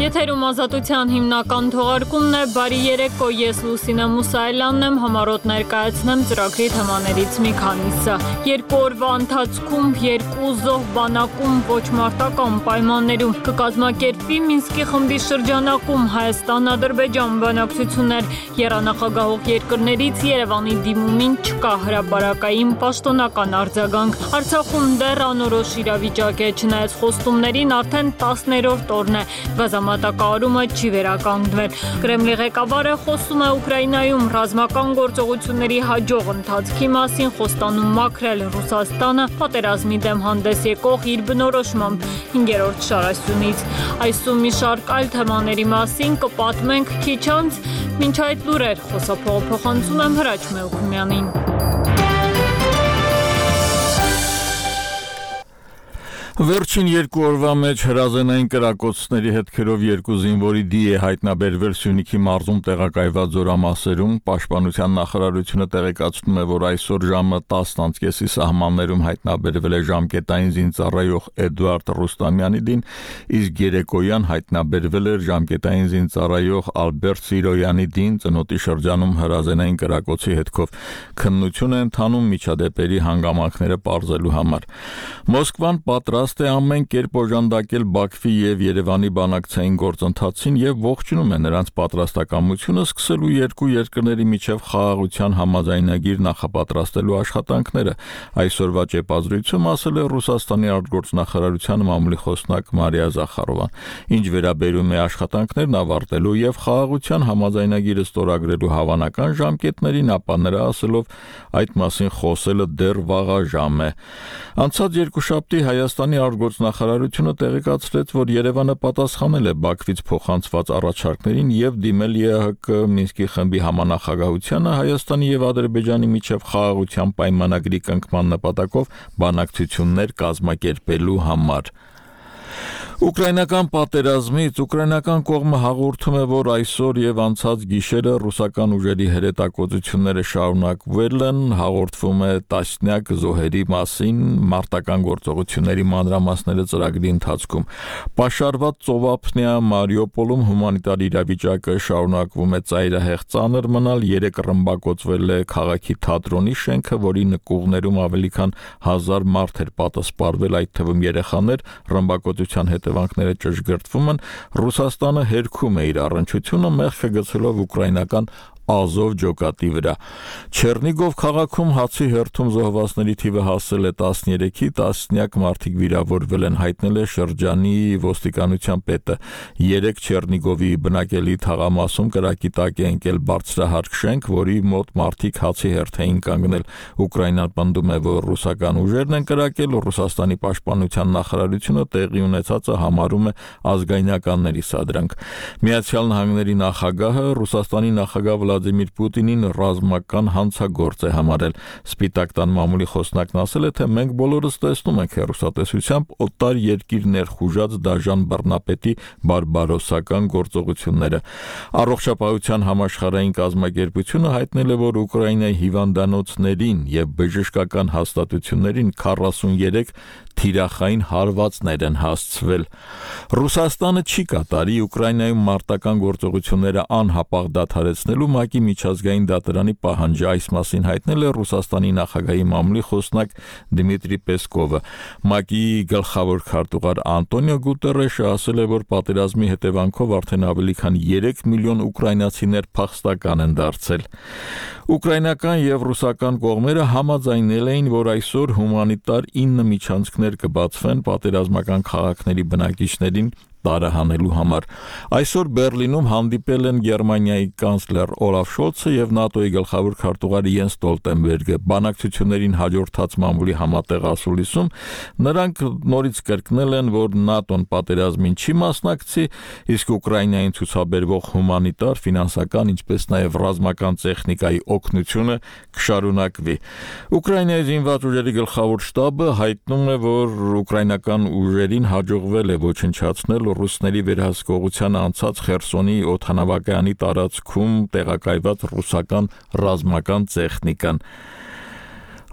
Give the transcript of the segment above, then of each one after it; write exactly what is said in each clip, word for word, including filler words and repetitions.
Եթերում ազատության հիմնական թողարկումն է, բարի երեկո, ես Լուսինե Մուսայելյանն եմ, համառոտ ներկայացնեմ ծրագրի թեմաներից մի քանիսը։ Երկու օրվա ընթացքում երկու զոհ բանակում ոչ մարտական պայմաններում կկազմակերպվի Մինսկի խմբի շրջանակում Հայաստան-Ադրբեջան բանակցություններ, եռանախագահող երկրներից Երևանի դիմումին չկա հրապարակային պաշտոնական արձագանք։ Արցախում դեռ անորոշ իրավիճակ է, չնայած խոստումներին արդեն տասներորդ օրն է, գազամատակարարումը չի վերականգնվել։ Կրեմլի ղեկավարը խոսում է Ուկրաինայում ռազմական գործողությունների հաջող ընթացքի մասին, խոստանում մաքրել Ռուսաստանը պատերազմի դեմ հանդես եկող իր բնորոշմամբ հինգերորդ շարասյունից։ Այսօր մի շարք այլ թեմաների մասին կպատմենք քիչ անց, մինչ այդ լուրեր խոսափողը փոխանցում եմ Հրաչ Մելքումյանին։ Վերջին երկու օրվա մեջ հրազենային կրակոցների հետքերով երկու զինվորի դի է հայտնաբերվել Սյունիքի մարզում տեղակայված զորամասերում։ Պաշտպանության նախարարությունը տեղեկացնում է, որ այսօր ժամը տասն անց կեսի սահմաններում հայտնաբերվել է ժամկետային զինծառայող Էդուարդ Ռուստամյանի դին, իսկ երեկոյան հայտնաբերվել էր ժամկետային զինծառայող Ալբերտ Սիրոյանի դին ծնոտի շրջանում հրազենային կրակոցի հետքով։ Քննություն է ընթանում միջադեպերի հանգամանքները պարզելու համար։ Մոսկվան պատրաստ է ամեն կերպ օժանդակել Բաքվի եւ Երևանի բանակցային գործընթացին եւ ողջունում է նրանց պատրաստակամությունը սկսելու երկու երկրների միջև խաղաղության համաձայնագիր նախապատրաստելու աշխատանքները։ Այսօրվա ճեպազրույցում ասել է Ռուսաստանի արտգործնախարարության մամուլի խոսնակ Մարիա Զախարովան։ Ինչ վերաբերում է աշխատանքներն ավարտելու եւ խաղաղության համաձայնագիրը ստորագրելու հավանական ժամկետներին, ապա նրա ասելով այդ մասին խոսելը դեռ վաղաժամ է։ Անցած երկուշաբթի Հայաստանի արտգործնախարարությունը տեղեկացրեց, որ Երևանը պատասխանել է Բաքվից փոխանցված առաջարկներին եւ դիմել ԵԱՀԿ Մինսկի խմբի համանախագահությանը Հայաստանի եւ Ադրբեջանի միջև խաղաղության պայմանագրի կնքման նպատակով բանակցություններ կազմակերպելու համար։ Ուկրաինական պատերազմից ուկրաինական կողմը հաղորդում է, որ այսօր եւ անցած գիշերը ռուսական ուժերի հրետակոծությունները շարունակվել են, հաղորդվում է տասնյակ զոհերի մասին, մարտական գործողությունների մանրամասները ծրագրի ընթացքում։ Պաշարված ծովափնյա Մարիուպոլում հումանիտար իրավիճակը շարունակվում է ծայրահեղ ծանր մնալ, երեք ռմբակոծվել է քաղաքի թատրոնի շենքը, որի նկուղներում ավելի քան հազար մարդ էր պատասպարվել, այդ թվում երեխաներ, ռմբակոծության հետ հետևանքները ճշգրտվում են, Ռուսաստանը հերքում է իր առնչությունը մեղքը գցելով ուկրաինական Ազով ջոկատի վրա։ Չեռնիգով քաղաքում հացի հերթում զոհվածների թիվը հասել է տասներեքի, տասնյակ մարդիկ վիրավորվել են, հայտնել է շրջանի ոստիկանության պետը։ Երեք Չեռնիգովի բնակելի թաղամասում կրակի տակ է ընկել բարձրահարկ շենք, որի մոտ մարդիկ հացի հերթ էին կանգնել։ Ուկրաինան պնդում է, որ ռուսական ուժերն են կրակել, Ռուսաստանի պաշտպանության նախարարությունը տեղի ունեցածը համարում է ազգայնականների սադրանք։ Միացյալ Նահանգների նախագահը Ռուսաստանի նախագահ Վլադիմիր Պուտինին ռազմական հանցագործ է համարել։ Սպիտակ տան մամուլի խոսնակն ասել է, թե մենք բոլորս տեսնում ենք հեռուստատեսությամբ օտար երկիր ներխուժած դաժան բռնապետի բարբարոսական գործողությունները։ Առողջապահության համաշխարհային կազմակերպությունը հայտնել է, որ Ուկրաինայի հիվանդանոցներին եւ բժշկական հաստատություններին քառասուներեք թիրախային հարվածներ են հասցվել։ Ռուսաստանը չի կատարի Ուկրաինայում մարտական գործողությունները անհապաղ դադարեցնելու ՄԱԿ-ի միջազգային դատարանի պահանջը, այս մասին հայտնել է Ռուսաստանի նախագահի մամուլի խոսնակ Դմիտրի Պեսկովը։ ՄԱԿ-ի գլխավոր քարտուղար Անտոնիո Գուտերեշը ասել է, որ պատերազմի հետևանքով արդեն ավելի քան երեք միլիոն ուկրաինացիներ փախստական են դարձել։ Ուկրաինական եւ ռուսական կողմերը համաձայնել էին, որ այսօր հումանիտար ինը միջանցքներ կբացվեն պատերազմական քաղաքների բնակիչներին տարահանելու համար։ Այսօր Բերլինում հանդիպել են Գերմանիայի կանցլեր Օլաֆ Շոլցը եւ ՆԱՏՕ-ի գլխավոր քարտուղար Յենս Ստոլտենբերգը։ Բանակցություններին հաջորդած մամուլի համատեղ ասուլիսում նրանք նորից կրկնել են, որ ՆԱՏՕ-ն պատերազմին չի մասնակցի, իսկ Ուկրաինային ցուցաբերվող հումանիտար, ֆինանսական, ինչպես նաեւ ռազմական տեխնիկայի օգնությունը կշարունակվի։ Ուկրաինայի զինված ուժերի գլխավոր շտաբը հայտնում է, որ ուկրաինական ուժերին հաջողվել է ոչնչացնել ռուսների վերահսկողության անցած Խերսոնի օդանավակայանի տարածքում տեղակայված ռուսական ռազմական տեխնիկան։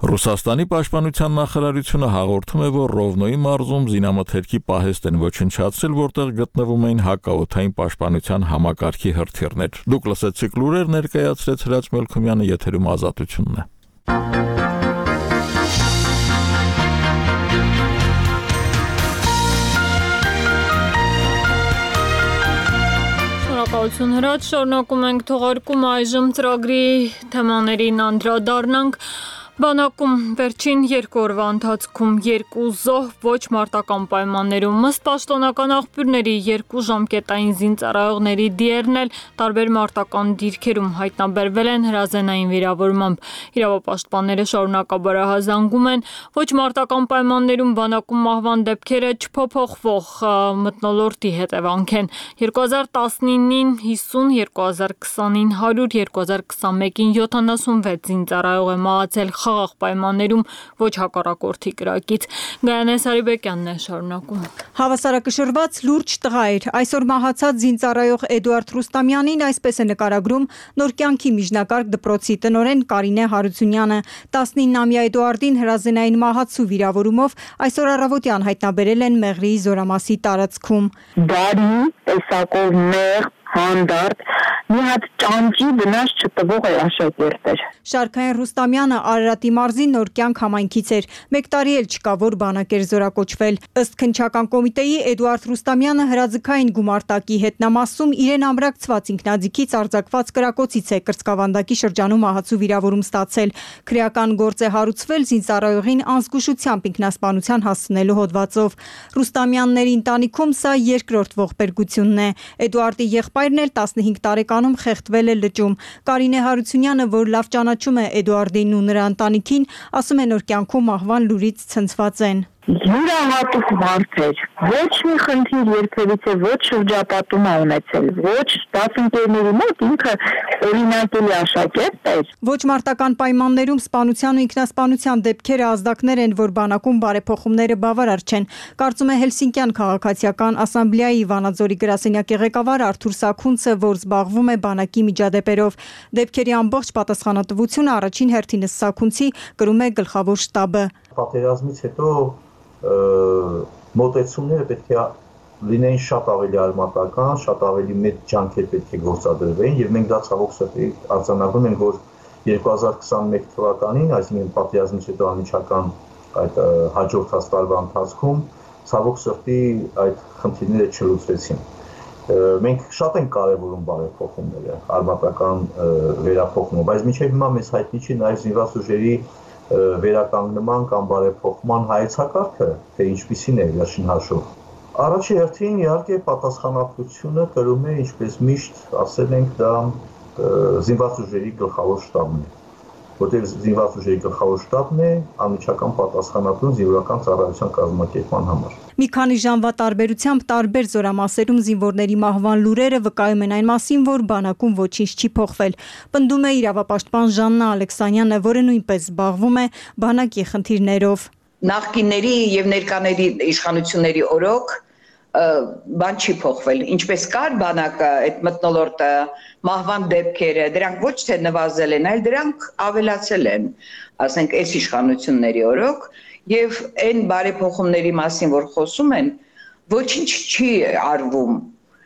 Ռուսաստանի պաշտպանության նախարարությունը հաղորդում է, որ Ռովնոյի մարզում զինամթերքի պահեստ են ոչնչացրել, որտեղ գտնվում էին հակաօդային պաշտպանության համակարգի հրթիռներ։ Դուք լսեցիք լուրեր, ներկայացրեց Հրաչ Մելքումյանը, եթերում Ազատությունն է։ Շնորհակալություն Հրաչ, շարունակում ենք թողարկում այժմ ծրագրի թեմաներին անդրադառնանք։ Բանակում վերջին երկու օրվա ընթացքում երկու զոհ ոչ մարտական պայմաններում ըստ պաշտոնական աղբյուրների երկու ժամկետային զինծառայողների դիերն էլ տարբեր մարտական դիրքերում հայտնաբերվել են հրազենային վիրավորմամբ։ Իրավապաշտպանները շարունակաբար ահազանգում են ոչ մարտական պայմաններում բանակում մահվան դեպքերը չփոփոխվող մթնոլորտի հետևանք են։ երկու հազար տասնինին հիսուն, երկու հազար քսանին հարյուր, երկու հազար քսանմեկին յոթանասունվեց զինծառայող է մահացել խաղաղ պայմաններում ոչ հակառակորդի կրակից։ Գայանե Սարիբեկյանն է շարունակում։ Հավասարակշռված լուրջ տղա էր։ Այսօր մահացած զինծառայող Էդուարդ Ռուստամյանին այսպես է նկարագրում Նոր կյանքի միջնակարգ դպրոցի տնօրեն Կարինե Հարությունյանը։ տասնինամյա Էդուարդին հրազենային մահացու վիրավորումով այսօր առավոտյան հայտնաբերել են Մեղրիի Զորամասի տարածքում։ Բարի, տեսակով մեղ, հանդարտ, մի հատ ճանճի վնաս չտվող է աշակերտ էր։ Շարքային Ռուստամյանը Արարատի մարզի Նոր կյանք համայնքից էր։ Մեկ տարի էլ չկա, որ բանակ էր զորակոչվել։ Ըստ քննչական կոմիտեի Էդուարդ Ռուստամյանը հրաձգային գումարտակի հետնամասում իրեն ամրակցված ինքնաձիգից արձակված կրակոցից է կրծքավանդակի շրջանում ահացու վիրավորում ստացել։ Քրեական գործ է հարուցվել զինծառայողին անզգուշությամբ ինքնասպանության հասցնելու հոդվածով։ Ռուստամյանների ընտանիքում սա երկրորդ ողբերգությունն է։ Էդուարդի եղբայրն էլ տասնհինգ տարեկանում խեղդվել է լճում։ Կարինե Հարությունյանը, որ լավ ճանաչում է Էդուարդին ու նրա ընտանիքին, ասում է Նոր կյանքում մահվան լուրից ցնցված են։ Յուրահատուկ մարդ էր, ոչ մի խնդիր երբևիցե ոչ շրջապատում է ունեցել, ոչ դասընկերների մոտ ինքը օրինակելի աշակերտ էր։ Ոչ մարտական պայմաններում սպանության ու ինքնասպանության դեպքերը ազդակներ են, որ բանակում բարեփոխումները բավարար չեն։ Կարծում է Հելսինկյան քաղաքացիական ասամբլեայի Վանաձորի գրասենյակի ղեկավար Արթուր Սաքունցը, որ զբաղվում է բանակի միջադեպերով։ Դեպքերի ամբողջ պատասխանատվությունը առաջին հերթին Սաքունցի կրում է գլխավոր շտաբը։ Պատերազմից հետո մոտեցումները պետք է լինեին շատ ավելի արմատական, շատ ավելի մեծ ջանքեր պետք է գործադրվեին եւ մենք դա ցավոք սրտի արձանագրում ենք, որ երկու հազար քսանմեկ թվականին, այսինքն պատերազմից հետո անմիջական այդ հաջորդած տարվա ընթացքում ցավոք սրտի այդ խնդիրները չլուծվեցին։ Մենք շատ ենք կարևորում բարեփոխումները, արմատական վերափոխումը, բայց մինչև հիմա մեզ հայտնի չի նաեւ զինված ուժերի վերականգնման կամ բարեփոխման հայեցակարգը, թե ինչպիսին է վերջին հաշվով։ Առաջի հերթին իհարկե պատասխանատվությունը կրում է, ինչպես միշտ ասել ենք, դա զինված ուժերի գլխավոր շտաբն է, որտեղ զինված ուժերի գլխավոր շտաբն է անմիջական պատասխանատուն զինվորական ծառայության կազմակերպման համար։ Մի քանի ժամվա տարբերությամբ տարբեր զորամասերում զինվորների մահվան լուրերը վկայում են այն մասին, որ բանակում ոչինչ չի փոխվել։ Պնդում է իրավապաշտպան Ժաննա Ալեքսանյանը, որը նույնպես զբաղվում է բանակի խնդիրներով։ Նախկինների եւ ներկաների իշխանությունների օրոք բան չի փոխվել, ինչպես կար բանակը, այդ մթնոլորտը, մահվան դեպքերը, դրանք ոչ թե նվազել են, այլ դրանք ավելացել են, ասենք, այս իշխանությունների օրոք, եւ այն բարեփոխումների մասին, որ խոսում են, ոչինչ չի արվում,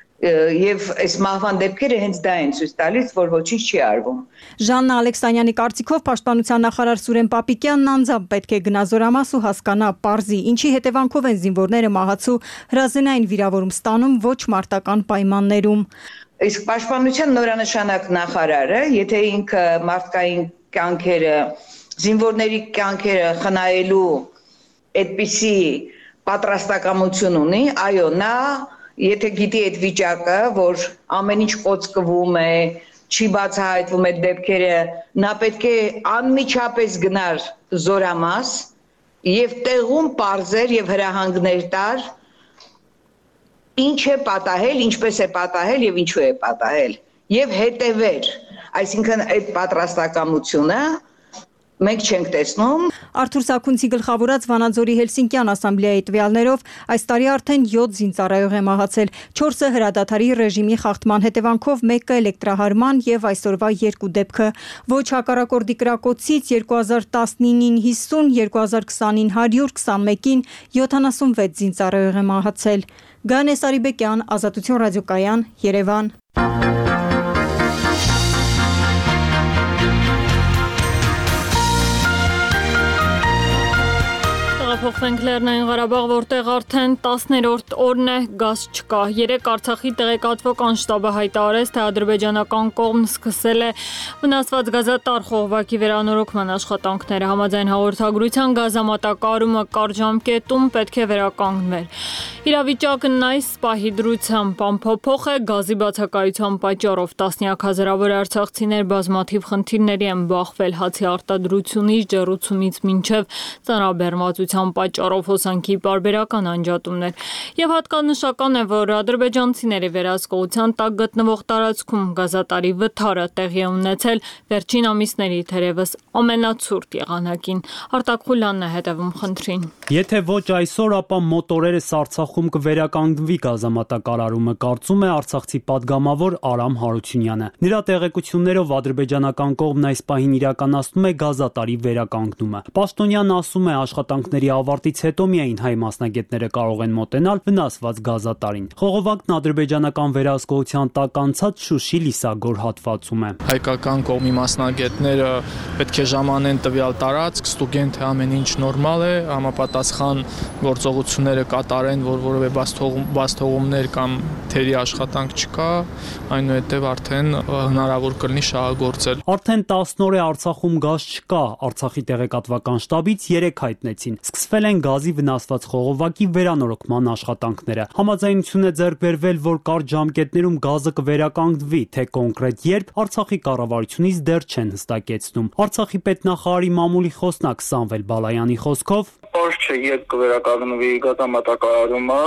եւ այս մահվան դեպքերը հենց դա են ցույց տալիս, որ ոչինչ չի արվում։ Ժաննա Ալեքսանյանի կարծիքով պաշտպանության նախարար Սուրեն Պապիկյանն անձամբ պետք է գնա զորամաս ու հասկանա պարզի, ինչի հետևանքով են զինվորները մահացու հրազենային վիրավորում ստանում ոչ մարտական պայմաններում։ Իսկ պաշտպանության նորանշանակ նախարարը, եթե ինքը մարդկային կյանքերը, զինվորների կյանքերը խնայելու այդպիսի պատրաստակամություն ունի, այո, նա եթե գիտի այդ վիճակը, որ ամեն ինչ կոծկվում է, չի բացահայտվում այդ դեպքերը, նա պետք է անմիջապես գնար զորամաս եւ տեղում պարզեր եւ հրահանգներ տար, ինչ է պատահել, ինչպես է պատահել եւ ինչու է պատահել եւ հետեւեր, այսինքն այդ պատրաստակամությունը մենք չենք տեսնում։ Արթուր Սաքունցի գլխավորած Վանաձորի Հելսինկյան ասամբլեայի տվյալներով այս տարի արդեն յոթ զինծառայող է մահացել, չորսը հրադադարի ռեժիմի խախտման հետևանքով, մեկը էլեկտրահարման եւ այսօրվա երկու դեպքը։ Ոչ հակառակորդի կրակոցից երկու հազար տասնինին հիսուն, երկու հազար քսանին հարյուր, քսանմեկին յոթանասունվեց զինծառայող է մահացել։ Գանե Սարիբեկյան, Ազատություն ռադիոկայան, Երևան։ Փոխվենք Լեռնային Ղարաբաղ, որտեղ արդեն տասներորդ օրն է գազ չկա։ Երեկ Արցախի տեղեկատվական շտաբը հայտարարեց, թե ադրբեջանական կողմն սկսել է վնասված գազատար խողովակի վերանորոգման աշխատանքները։ Համաձայն հաղորդագրության գազամատակարարումը կարճ ժամկետում պետք է վերականգնվեր։ Իրավիճակն այս պահի դրությամբ անփոփոխ է, գազի բացակայության պատճառով տասնյակ հազարավոր արցախցիներ բազմաթիվ խնդիրների են բախվել, հացի արտադրությունից, ջեռուցումից մինչև ծանրաբեռնվածության պատճառով հոսանքի պարբերական անջատումներ։ Եվ հատկանշական է, որ ադրբեջանցիների վերահսկողության տակ գտնվող տարածքում գազատարի վթարը տեղի է ունեցել վերջին ամիսների թերևս ամենացուրտ եղանակին։ Արտակ Խուլյանն է հետևում խնդրին։ Եթե ոչ այսօր, ապա մոտորերս Արցախում կվերականգնվի գազամատակարարումը, կարծում է արցախցի պատգամավոր Արամ Հարությունյանը։ Նրա տեղեկություններով ադրբեջանական կողմն այս պահին իրականացնում է գազատարի վերականգնումը։ Պաշտոնյանն ասում է, աշխատանքների ավարտից հետո միայն հայ մասնագետները կարող են մոտենալ վնասված գազատարին։ Խողովակն ադրբեջանական վերահսկողության տակ անցած Շուշի-Լիսագոր հատվածում է։ Հայկական կողմի մասնագետները պետք է ժամանեն տվյալ տարածք, ստուգեն, թե ամեն ինչ նորմալ է, համապատասխան գործողությունները կատարեն, որ որևէ բացթողումներ կամ թերի աշխատանք չկա, այնուհետև արդեն հնարավոր կլինի շահագործել։ Արդեն տասն օր է Արցախում գազ չկա, Արցախի տեղեկատվական շտաբից երեք հայտնեցին։ Սկսվել են գազի վնասված խողովակի վերանորոգման աշխատանքները։ Համաձայնություն է ձեռք բերվել, որ կարճ ժամկետներում գազը կվերականգնվի, թե կոնկրետ երբ Արցախի կառավարությունից դեռ չեն հստակեցնում։ Արցախի պետնախարարի մամուլի խոսնակ Սամվել Բալայանի խոսքով Պարզ չէ, երբ կվերականգնվի գազամատակարարումը։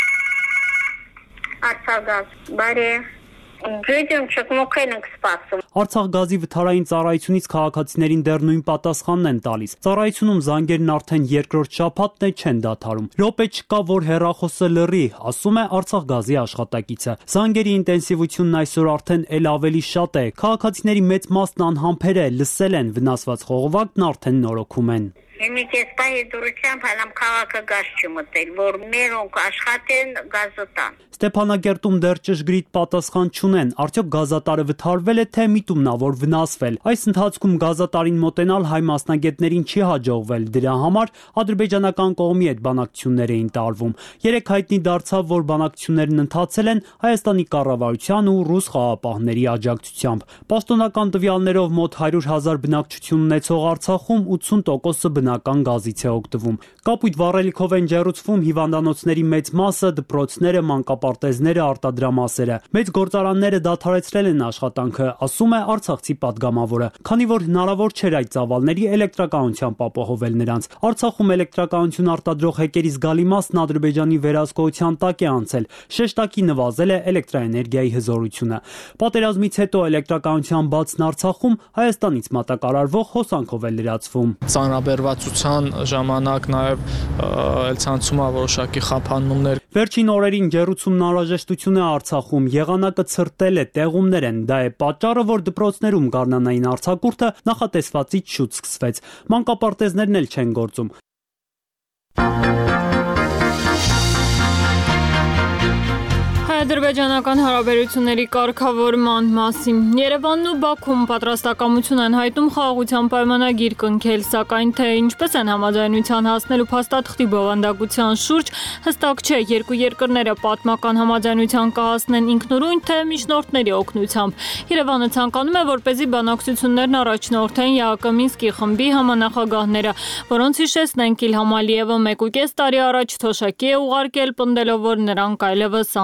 Արցախգազ, բարի Ջոյջում չկմոքեն ենք սպասում։ Արցախ գազի վթարային ծառայությունից քաղաքացիներին դեռ նույն պատասխանն են տալիս։ Ծառայությունում զանգերն արդեն երկրորդ շաբաթն է չեն դադարում։ Րոպե չկա, որ հեռախոսը լռի, ասում է Արցախ գազի աշխատակիցը։ Զանգերի ինտենսիվությունն այսօր արդեն էլ ավելի շատ է։ Քաղաքացիների մեծ մասն անհամբեր է, լսել են, վնասված խողովակն արդեն նորոգում են։ Հիմիկ էսպայի դուրությամբ հալամ քաղաքը գազ չմտել, որ մերոնք աշխատեն գազոտան։ Ստեփանագերտում դեռ ճշգրիտ պատասխան չունեն, արդյոք գազատարը վթարվել է, թե միտումնավոր վնասվել։ Այս ընթացքում գազատարին մոտենալ հայ մասնագետներին չի հաջողվել, դրա համար ադրբեջանական կողմի հետ բանակցություններ էին տարվում։ Երեք հայտնի դարձավ, որ բանակցություններն ընթացել են Հայաստանի կառավարության ու ռուս խաղապահների աջակցությամբ։ Պաշտոնական տվյալներով մոտ հարյուր հազար բնակչություն ունեցող Արցախում ութսուն տոկոսը բնական գազից է օգտվում։ Կապույտ վառելիքով են ջեռուցվում հիվանդանոցների մեծ մասը, դպրոցները, մանկապարտեզները, արտադրամասերը։ Մեծ գործարանները դադարեցրել են աշխատանքը, ասում է Արցախցի պատգամավորը, քանի որ հնարավոր չէր այդ ծավալների էլեկտրականությամբ ապահովել նրանց։ Արցախում էլեկտրականություն արտադրող հեկերի զգալի մասն Ադրբեջանի վերահսկողության տակ է անցել։ Շեշտակի նվազել է էլեկտրաէներգիայի հզորությունը։ Պատերազմից հետո էլեկտրականության բացն Արցախում Հայաստանից մատակարարվող հոսանքով է լրացվում։ Ծանրաբեռվածության ժամանակ նաև ցանցում է որոշակի խափանումներ։ Վերջին օրերին ջեռուցումն անհրաժեշտություն է Արցախում, եղանակը ցրտել է, տեղումներ են, դա է պատճառը, որ դպրոցներում գարնանային արձակուրդը նախատեսվածից շուտ սկսվեց։ Մանկապարտեզներն էլ չեն գործում։ Ադրբեջանական հարաբերությունների կարգավորման մասին Երևանն ու Բաքուն պատրաստակամություն են հայտնում խաղաղության պայմանագիր կնքել, սակայն թե ինչպես են համաձայնության հասնելու փաստաթղթի բովանդակության շուրջ հստակ չէ, երկու երկրները պատմական համաձայնության կհասնեն ինքնուրույն, թե միջնորդների օգնությամբ։ Երևանը ցանկանում է, որպեսզի բանակցություններն առաջնորդեն ԵԱՀԿ Մինսկի խմբի համանախագահները, որոնց հիշեցնենք Իլհամ Ալիևը մեկ ու կես տարի առաջ թոշակի է ուղարկել, պնդելով, որ նրանք այլևս անելիք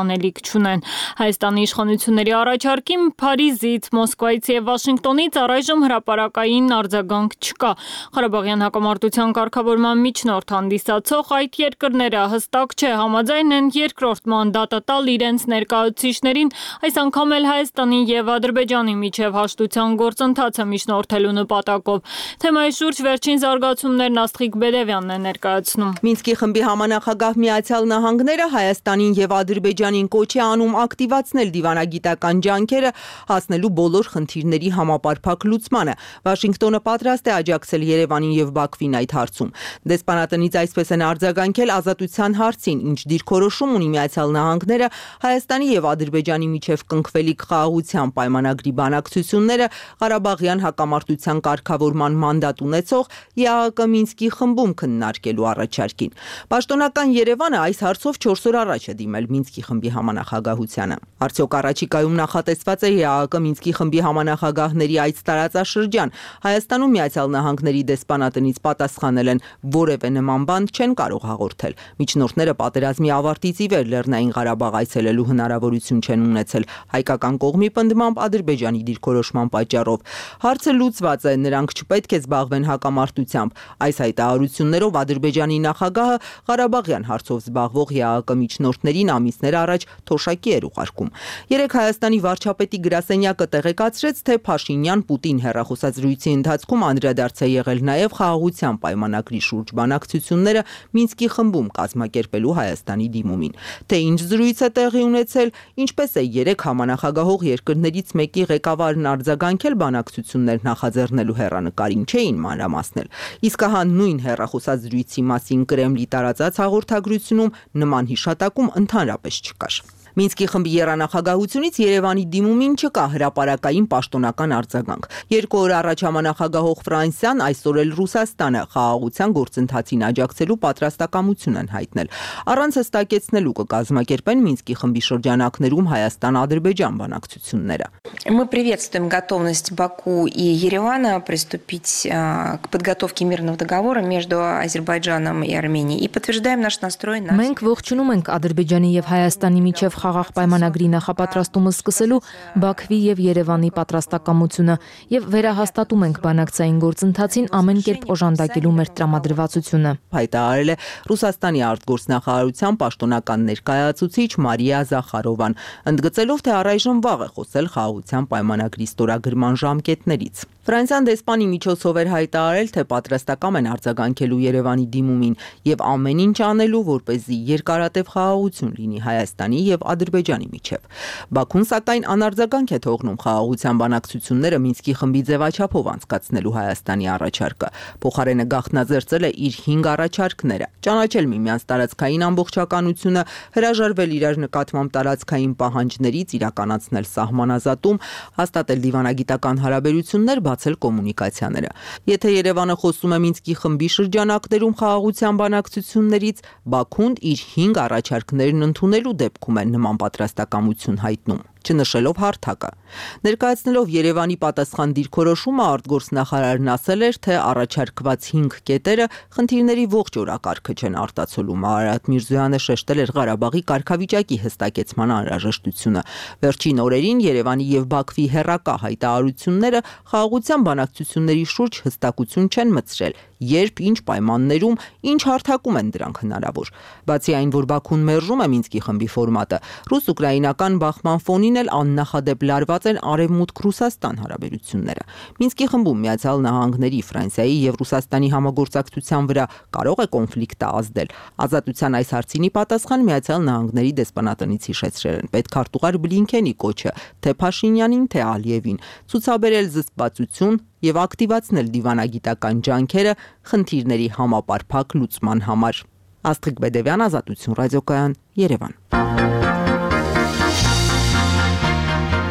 չունեն։ Հայաստանի իշխանությունների առաջարկին Փարիզից, Մոսկվայից եւ Վաշինգտոնից առայժմ հրապարակային արձագանք չկա։ Ղարաբաղյան հակամարտության կարգավորման միջնորդ հանդիսացող այդ երկրները հստակ չէ համաձայն են երկրորդ մանդատը տալ իրենց ներկայացուցիչներին, այս անգամ էլ Հայաստանի եւ Ադրբեջանի միջև հաշտության գործընթացը միջնորդելու նպատակով։ Թեմայի շուրջ վերջին զարգացումներն Աստղիկ Բեդևյանն է ներկայացնում։ Մինսկի խմբի համանախագահ Միացյալ Նահանգները Հայաստանին եւ Ադրբեջանին կոչ է անում ակտիվացնել դիվանագիտական ջանքերը հասնելու բոլոր խնդիրների համապարփակ լուծմանը։ Վաշինգտոնը պատրաստ է աջակցել Երևանին եւ Բաքվին այդ հարցում։ Դեսպանատնից այսպես են արձագանքել ազատության հարցին, ինչ դիրքորոշում ունի Միացյալ Նահանգները Հայաստանի եւ Ադրբեջանի միջև կնքվելիք խաղաղության պայմանագրի բանակցությունները Ղարաբաղյան հակամարտության կարգավորման մանդատ ունեցող ԵԱՀԿ Մինսկի խմբում քննարկելու առաջարկին։ Պաշտոնական Երևանը այս հարցով չորս օր առաջ է դիմել Մինսկի խմբի համանախագահությանը։ Արդյոք առաջիկայում նախատեսված է ԵԱՀԿ Մինսկի խմբի համանախագահների այս տարածաշրջան։ Հայաստանում Միացյալ Նահանգների դեսպանատնից պատասխանել են, որևէ նման բան չեն կարող հաղորդել։ Միջնորդները պատերազմի ավարտից ի վեր Լեռնային Ղարաբաղ այցելելու հնարավորություն չեն ունեցել հայկական կողմի պնդմամբ Ադրբեջանի դիրքորոշման պատճառով։ Հարցը լուծված է, նրանք չպետք է զբաղվեն հակամարտությամբ։ Այս հայտարարություններով Ադրբեջանի նախագահը Ղարաբաղյան հարցով զբաղվող ԵԱՀԿ միջնորդներին ամիսներ առաջ թոշակի էր ուղարկում։ Երեք Հայաստանի վարչապետի գրասենյակը տեղեկացրեց, թե Փաշինյան-Պուտին հեռախոսազրույցի ընթացքում անդրադարձ է եղել նաև խաղաղության պայմանագրի շուրջ բանակցությունները Մինսկի խմբում կազմակերպելու Հայաստանի դիմումին։ Թե ինչ զրույց է տեղի ունեցել, ինչպես է երեք համանախագահող երկրներից մեկի ղեկավարն արձագանքել բանակցություններ նախաձեռնելու հեռանկարին, չէին մանրամասնել։ Իսկ ահա նույն հեռախոսազրույցի մասին Կրեմլի տարածած հաղորդագրությունում նման հիշատակում ընդհանրապես չկար։ Մինսկի խմբի եռանախագահությունից Երևանի դիմումին չկա հրապարակային պաշտոնական արձագանք։ Երկու օր առաջ համանախագահող Ֆրանսիան, այսօր էլ Ռուսաստանը խաղաղության գործընթացին աջակցելու պատրաստակամություն են հայտնել։ Առանց հստակեցնելու կկազմակերպեն Մինսկի խմբի շրջանակներում Հայաստան-Ադրբեջան բանակցությունները։ Мы приветствуем готовность Баку и Еревана приступить к подготовке мирного договора между Азербайджаном и Арменией и подтверждаем наш настрой на Մենք ողջունում ենք Ադրբեջանի եւ Հայաստանի միջև խաղաղ պայմանագրի նախապատրաստումը սկսելու Բաքվի եւ Երևանի պատրաստակամությունը եւ վերահաստատում ենք բանակցային գործընթացին ամեն կերպ օժանդակելու մեր տրամադրվածությունը։ Հայտարարել է Ռուսաստանի արտգործնախարարության պաշտոնական ներկայացուցիչ Մարիա Զախարովան, ընդգծելով, թե առայժմ վաղ է խոսել խաղաղության պայմանագրի ստորագրման ժամկետներից։ Ֆրանսիան դեսպանի միջոցով էր հայտարարել, թե պատրաստակամ են արձագանքելու Երևանի դիմումին եւ ամեն ինչ անելու, որպեսզի երկարատև խաղաղություն լինի Հայաստանի եւ Ադրբեջանի միջև։ Բաքուն սակայն անարձագանք է թողնում խաղաղության բանակցությունները Մինսկի խմբի ձևաչափով անցկացնելու Հայաստանի առաջարկը։ Փոխարենը գաղտնաձեռցել է իր հինգ առաջարկները՝ ճանաչել միմյանց տարածքային ամբողջականությունը, հրաժարվել իրար նկատմամբ տարածքային պահանջներից, իրականացնել սահմանազատում, հաստատել դիվանագիտական հարաբերություններ, բացել կոմունիկացիաները։ Եթե Երևանը խոսում է Մինսկի խմբի շրջանակներում խաղաղության բանակցություններից, Բաքուն իր հինգ առաջարկներն ընդունելու դեպքում է նման պատրաստակամություն հայտնում, չնշելով հարթակը։ Ներկայացնելով Երևանի պատասխան դիրքորոշումը արտգործնախարարն ասել էր, թե առաջարկված հինգ կետերը խնդիրների ողջ օրակարգը չեն արտացոլում։ Արարատ Միրզոյանը շեշտել էր Ղարաբաղի կարգավիճակի հստակեցման անհրաժեշտությունը։ Վերջին օրերին Երևանի եւ Բաքվի հերրակա հայտարարությունները խաղաղության բանակցությունների շուրջ հստակություն չեն մտցրել, երբ, ինչ պայմաններում, ինչ հարթակում են դրանք հնարավոր։ Բացի այն, որ Բաքուն մերժում է Մինսկի խմբի ֆորմատը, ռուս-ուկրաինական բախման ֆոնին էլ աննախադեպ լարված են Արևմուտք-Ռուսաստան հարաբերությունները։ Մինսկի խմբում Միացյալ Նահանգների, Ֆրանսիայի եւ Ռուսաստանի համագործակցության վրա կարող է կոնֆլիկտը ազդել։ Ազատության այս հարցինի պատասխան Միացյալ Նահանգների դեսպանատնից հիշեցրել են պետքարտուղար Բլինքենի կոչը թե Փաշինյանին, թե Ալիևին, ցուցաբերել զսպվածություն եւ ակտիվացնել դիվանագիտական ջանքերը խնդիրների համապարփակ լուծման համար։ Աստղիկ Բեդևյան, Ազատություն ռադիոկայան, Երևան։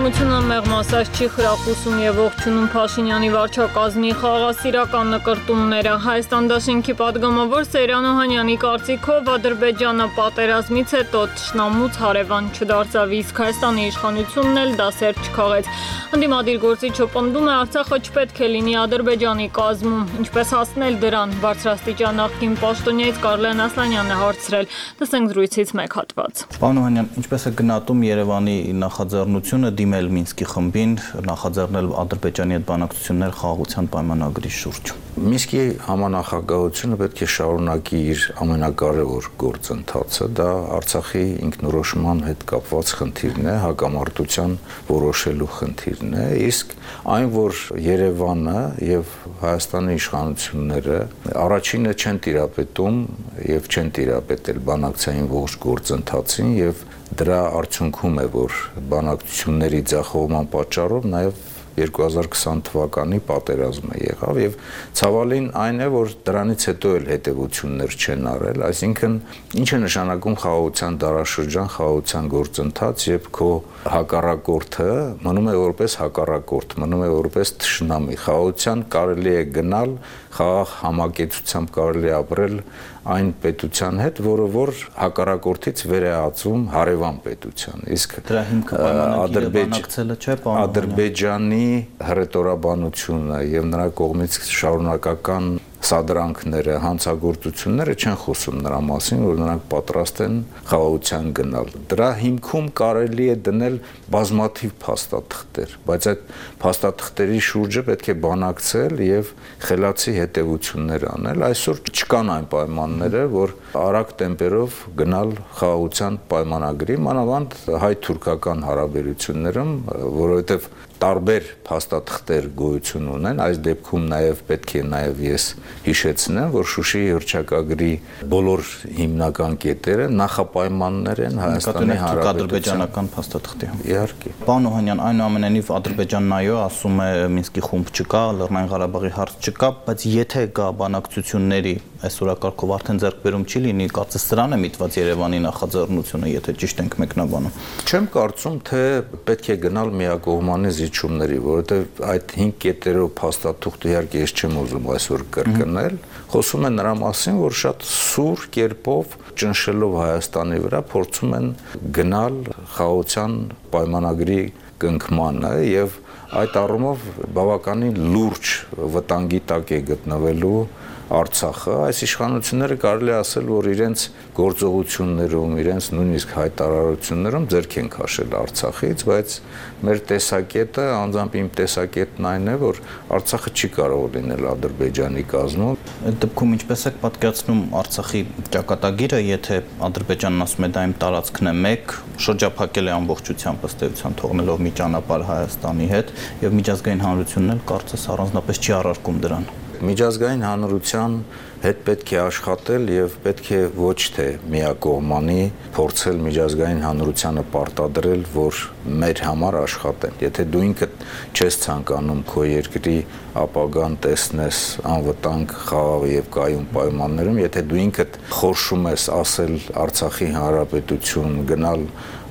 Պատգամությունը մեղմ ասած չի խրախուսում եւ ողջունում Փաշինյանի վարչակազմի խաղաղասիրական նկրտումները։ Հայաստան դաշինքի պատգամավոր Սեյրան Օհանյանի կարծիքով Ադրբեջանը պատերազմից հետո թշնամուց հարևան չդարձավ, իսկ Հայաստանի իշխանությունն էլ դասեր չքաղեց։ Ընդդիմադիր գործիչը պնդում է, Արցախը չպետք է լինի Ադրբեջանի կազմում։ Ինչպես հասնել դրան, բարձրաստիճան նախկին պաշտոնյայից Կարլեն Ասլանյանն է հարցրել։ Տեսենք զրույցից մեկ հատված։ Պարոն Օհանյան, ինչպես է գնահատում Երևանի նախաձեռնությունը դիմել Մինսկի խմբին, նախաձեռնել Ադրբեջանի հետ բանակցություններ խաղաղության պայմանագրի շուրջ։ Մինսկի համանախագահությունը պետք է շարունակի իր ամենակարևոր գործընթացը, դա Արցախի ինքնորոշման հետ կապված խնդիրն է, հակամարտության որոշելու խնդիրն է, իսկ այն, որ Երևանը եւ Հայաստանի իշխանությունները առաջինը չեն տիրապետում եւ չեն տիրապետել բանակցային ողջ գործընթացին եւ դրա արդյունքում է, որ բանակցությունների ձախողման պատճառով նաեւ երկու հազար քսան թվականի պատերազմը եղավ եւ ցավալին այն է, որ դրանից հետո էլ հետեւություններ չեն արել, այսինքն ինչ է նշանակում խաղաղության դարաշրջան, խաղաղության գործընթաց, երբ քո հակառակորդը մնում է որպես հակառակորդ, մնում է որպես թշնամի։ Խաղաղության կարելի է գնալ, խաղաղ համակեցությամբ կարելի է ապրել այն պետության հետ, որը որ հակառակորդից վեր է ածում հարևան պետության։ Իսկ դրա հիմքը պայմանագիրը բանակցելը չէ, պարոն Ադրբեջանի հռետորաբանությունը եւ նրա կողմից շարունակական սադրանքները, հանցագործությունները չեն խոսում նրա մասին, որ նրանք պատրաստ են խաղաղության գնալ։ Դրա հիմքում կարելի է դնել բազմաթիվ փաստաթղթեր, բայց այդ փաստաթղթերի շուրջը պետք է բանակցել եւ խելացի հետեւություններ անել։ Այսօր չկան այն պայմանները, որ արագ տեմպերով գնալ խաղաղության պայմանագրի, մանավանդ հայ-թուրքական հարաբերություններում, որովհետեւ տարբեր փաստաթղթեր գոյություն ունեն, այս դեպքում նաև պետք է նաև ես հիշեցնեմ, որ Շուշիի հռչակագրի բոլոր հիմնական կետերը նախապայմաններ են Հայաստանի Հանրապետության փաստաթղթի։ Իհարկե։ Պարոն Օհանյան, այնուամենայնիվ Ադրբեջանն այո, ասում է Մինսկի խումբ չկա, Լեռնային Ղարաբաղի հարց չկա, բայց եթե կա բանակցությունների այս օրակարգով արդեն ձեռքբերում չի լինի, կարծես սրան է միտված Երևանի նախաձեռնությունը, եթե ճիշտ ենք մեկնաբանում։ Չեմ կարծում, թե պետք է գնալ միակողմանի զիջումների, որովհետև այդ հինգ կետերով փաստաթուղթը իհարկե ես չեմ ուզում այսօր կրկնել, խոսում է նրա մասին, որ շատ սուր կերպով ճնշելով Հայաստանի վրա փորձում են գնալ խաղաղության պայմանագրի կնքմանը եւ այդ առումով բավականին լուրջ վտանգի տակ է գտնվելու Արցախը, այս իշխանությունները կարելի ասել, որ իրենց գործողություններում, իրենց նույնիսկ հայտարարություններում ձեռք են քաշել Արցախից, բայց մեր տեսակետը, անձամբ իմ տեսակետն այն է, որ Արցախը չի կարող լինել Ադրբեջանի կազմում։ Այդ դեպքում ինչպես եք պատկերացնում Արցախի ճակատագիրը, եթե Ադրբեջանն ասում է դա իմ տարածքն է մեկ, շրջափակել է ամբողջությամբ ըստ էության թողնելով մի ճանապարհ Հայաստանի հետ, եւ միջազգային հանրությունն էլ կարծես առանձնապես չի առարկում դրան։ Միջազգային հանրության հետ պետք է աշխատել եւ պետք է ոչ թե միակողմանի փորձել միջազգային հանրությանը պարտադրել, որ մեր համար աշխատեն։ Եթե դու ինքդ չես ցանկանում քո երկրի ապագան տեսնես անվտանգ, խաղաղ եւ կայուն պայմաններում, եթե դու ինքդ խորշում ես ասել Արցախի հանրապետություն, գնալ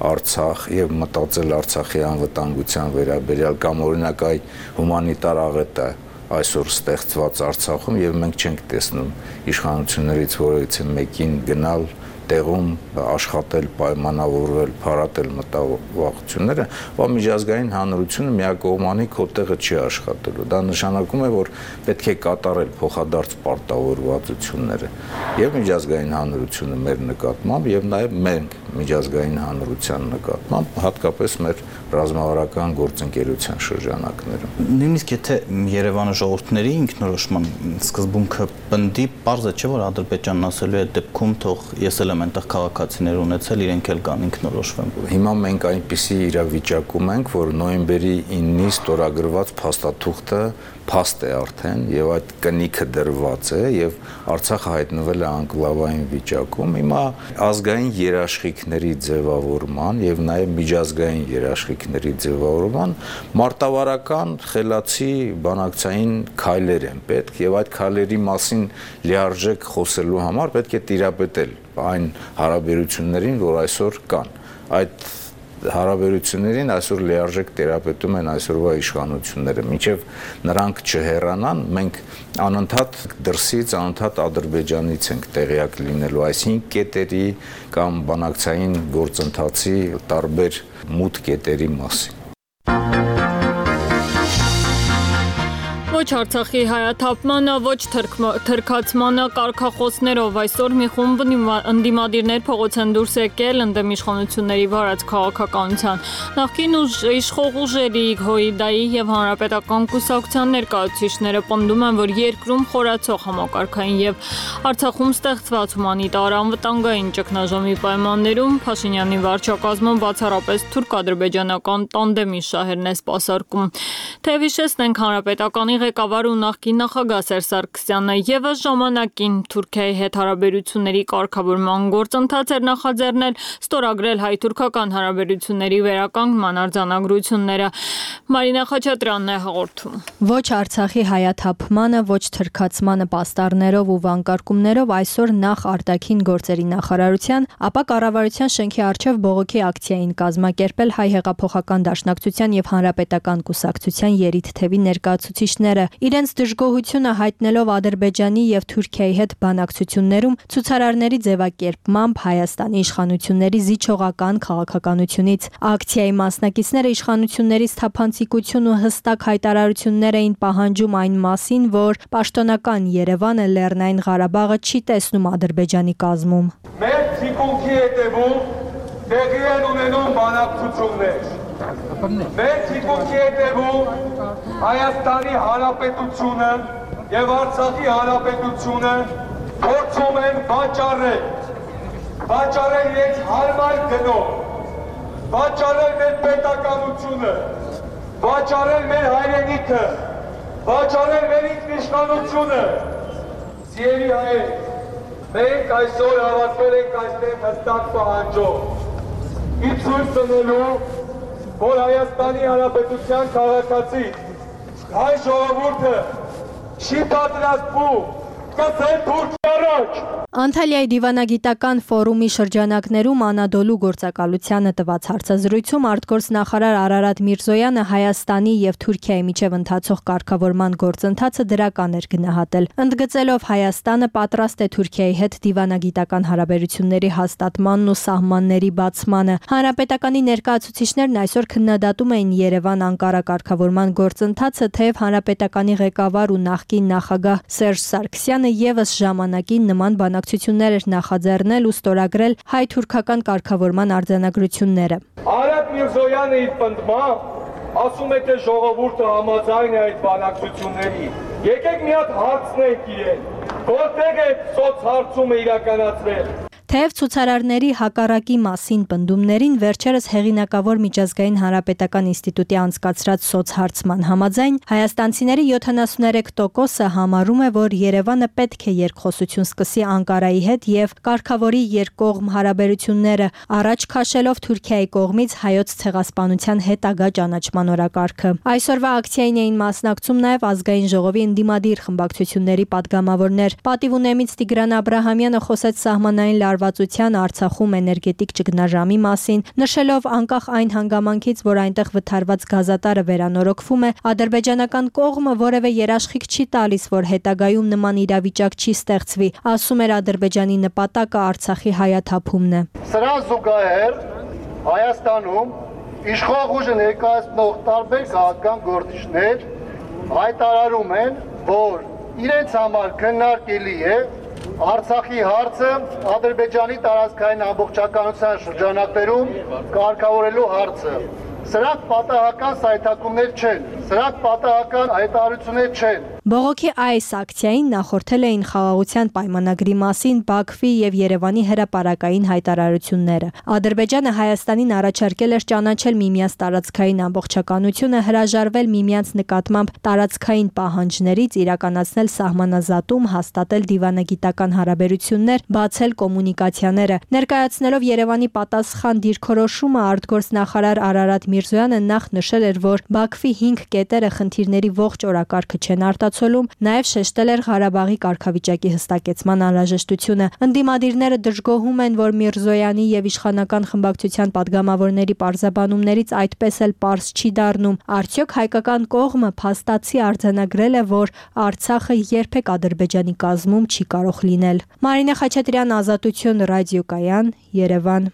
Արցախ եւ մտածել Արցախի անվտանգության վերաբերյալ կամ օրինակ այ հումանիտար աղետը այսօր ստեղծված Արցախում եւ մենք չենք տեսնում իշխանություններից որևիցե մեկին գնալ տեղում աշխատել, պայմանավորվել, փարատել մտավախությունները, բայց միջազգային հանրությունը միակողմանի քո տեղը չի աշխատելու։ Դա նշանակում է, որ պետք է կատարել փոխադարձ պարտավորվածությունները եւ միջազգային հանրությունը մեր նկատմամբ եւ նաեւ մենք միջազգային հանրության նկատմամբ, հատկապես մեր ռազմավարական գործընկերության շրջանակներում։ Նույնիսկ եթե Երևանը ժողովուրդների ինքնորոշման սկզբունքը պնդի, պարզ է չէ, որ Ադրբեջանն ասելու է դեպքում թող ես էլ եմ այնտեղ քաղաքացիներ ունեցել, իրենք էլ կան ինքնորոշվեն։ Հիմա մենք այնպիսի իրավիճակում ենք, որ նոյեմբերի ինը ստորագրված փաստաթուղթը փաստ է արդեն եւ այդ կնիքը դրված է եւ Արցախը հայտնվել է անկլավային վիճակում։ Հիմա ազգային երաշխիքների ձևավորման եւ նաեւ միջազգային երաշխիքների ձևավորման մարտավարական խելացի բանակցային քայլեր են պետք եւ այդ քայլերի մասին լիարժեք խոսելու համար պետք է տիրապետել այն հարաբերություններին, որ այսօր կան։ Այդ հարաբերություններին այսօր լիարժեք տերապետում են այսօրվա իշխանությունները, մինչև նրանք չհեռանան, մենք անընդհատ դրսից, անընդհատ Ադրբեջանից ենք տեղյակ լինելու այս հինգ կետերի կամ բանակցային գործընթացի տարբեր մութ կետերի մասին։ Ոչ Արցախի հայաթափմանը, ոչ թրքացմանը կարգախոսներով այսօր մի խումբ ընդդիմադիրներ փողոց են դուրս եկել ընդդեմ իշխանությունների վարած քաղաքականության։ Նախկին իշխող ուժերի Հոիդայի եւ Հանրապետական կուսակցության ներկայացուցիչները պնդում են, որ երկրում խորացող համակարգային եւ Արցախում ստեղծված հումանիտար անվտանգային ճգնաժամի պայմաններում Փաշինյանի վարչակազմը բացառապես թուրք-ադրբեջանական տանդեմի շահերն է սպասարկում։ Թեև հիշեցնենք Հանրապետականի ղեկավար ու նախկին նախագահ Սերժ Սարգսյանը ևս ժամանակին Թուրքիայի հետ հարաբերությունների կարգավորման գործընթաց էր նախաձեռնել, ստորագրել հայ-թուրքական հարաբերությունների վերականգնման արձանագրությունները։ Մարինա Խաչատրյանն է հաղորդում։ Ոչ Արցախի հայաթափմանը, ոչ թրքացմանը պաստառներով ու վանկարկումներով այսօր նախ արտաքին գործերի նախարարության, ապա կառավարության շենքի առջև բողոքի ակցիային կազմակերպել Հայ հեղափոխական դաշնակցության եւ Հանրապետական կուսակցության երիտ թևի ներկայացուցիչները, իրենց դժգոհությունը հայտնելով Ադրբեջանի եւ Թուրքիայի հետ բանակցություններում ցուցարարների ձևակերպմամբ Հայաստանի իշխանությունների զիջողական քաղաքականությունից։ Ակցիայի մասնակիցները իշխանությունների սթափանցիկություն ու հստակ հայտարարություններ էին պահանջում այն մասին, որ պաշտոնական Երևանը Լեռնային Ղարաբաղը չի տեսնում Ադրբեջանի կազմում։ Մեր ցիկունքի հետևում տեղի են ունենում բանակցություններ։ Մեր ցիկունքի հետևում Հայաստանի Հանրապետությունը եւ Արցախի Հանրապետությունը փորձում են վաճառել, վաճառել իրենց հարմար գնով, վաճառել մեր պետականությունը, վաճառել մեր հայրենիքը, վաճառել մեր ինքնիշխանությունը։ Սիրելի հայեր, մենք այսօր հավաքվել ենք այստեղ հստակ պահանջով։ Ի ցույց տնելու, որ Հայաստանի Հանրապետության քաղաքացի հայ ժողովուրդը չի պատրաստվում կծել Թուրքիա առաջ։ Անտալիայի դիվանագիտական ֆորումի շրջանակներում Անադոլու գործակալությանը տված հարցազրույցում արտգործնախարար Արարատ Միրզոյանը Հայաստանի եւ Թուրքիայի միջև ընթացող կարգավորման գործընթացը դրական էր գնահատել, ընդգծելով Հայաստանը պատրաստ է Թուրքիայի հետ դիվանագիտական հարաբերությունների հաստատմանն ու սահմանների բացմանը։ Հանրապետականի ներկայացուցիչներն այսօր քննադատում էին Երևան-Անկարա կարգավորման գործընթացը, թեև Հանրապետականի ղեկավար ու նախկին նախագահ Սերժ Սարգսյանը ևս ժամանակին նման բանակցություններ էր նախաձեռնել ու ստորագրել հայ-թուրքական կարգավորման արձանագրությունները։ Արարատ Միրզոյանը իր պնդմամբ ասում է, թե ժողովուրդը համաձայն է այդ բանակցությունների։ Եկեք մի հատ հարցնենք իրեն, որտեղ է սոցհարցումը իրականացվել։ Թեև ցուցարարների հակառակի մասին պնդումներին վերջերս հեղինակավոր միջազգային հանրապետական ինստիտուտի անցկացրած սոցհարցման համաձայն հայաստանցիների յոթանասուներեք տոկոսը համարում է, որ Երևանը պետք է երկխոսություն սկսի Անկարայի հետ եւ կարգավորի երկկողմ հարաբերությունները, առաջ քաշելով Թուրքիայի կողմից հայոց ցեղասպանության հետագա ճանաչման օրակարգը։ Այսօրվա ակցիային էին մասնակցում նաեւ ազգային ժողովի ընդդիմադիր խմբակցությունների падգամավորներ։ Պատիվ ունեմից Տիգրան Աբրահամյանը խոսեց սահմանային լարվածության Արցախում էներգետիկ ճգնաժամի մասին, նշելով անկախ այն հանգամանքից, որ այնտեղ վթարված գազատարը վերանորոգվում է, ադրբեջանական կողմը որևէ երաշխիք չի տալիս, որ հետագայում նման իրավիճակ չի ստեղծվի, ասում էր Ադրբեջանի նպատակը Արցախի հայաթափումն է։ Սրան զուգահեռ Հայաստանում իշխող ուժը ներկայացնող տարբեր քաղաքական գործիչներ հայտարարում են, որ իրենց համար քննարկելի է Արցախի հարցը Ադրբեջանի տարածքային ամբողջականության շրջանակներում կարգավորելու հարցը։ Սրանք պատահական սայթակումներ չեն, սրանք պատահական հայտարարություններ չեն։ Բողոքի այս ակցիային նախորդել էին խաղաղության պայմանագրի մասին Բաքվի եւ Երևանի հրապարակային հայտարարությունները։ Ադրբեջանը Հայաստանին առաջարկել էր ճանաչել միմյանց տարածքային ամբողջականությունը, հրաժարվել միմյանց նկատմամբ տարածքային պահանջներից, իրականացնել սահմանազատում, հաստատել դիվանագիտական հարաբերություններ, բացել կոմունիկացիաները։ Ներկայացնելով Երևանի պատասխան դիրքորոշումը արտգործնախարար Արարատ Միրզոյանը նախ նշել էր, որ Բաքվի հինգ կետերը խնդիրների ողջ օրակարգը չեն արտացոլում, նաև շեշտել էր Ղարաբաղի կարգավիճակի հստակեցման անհրաժեշտությունը։ Ընդդիմադիրները դժգոհում են, որ Միրզոյանի եւ իշխանական խմբակցության падգամավորների պարզաբանումներից այդպես էլ պարզ չի դառնում։ Արդյոք հայկական կողմը փաստացի արձանագրել է, որ Արցախը երբեք Ադրբեջանի կազմում չի կարող լինել։ Մարինե Խաչատրյան, Ազատություն, ռադիոկայան, Երևան։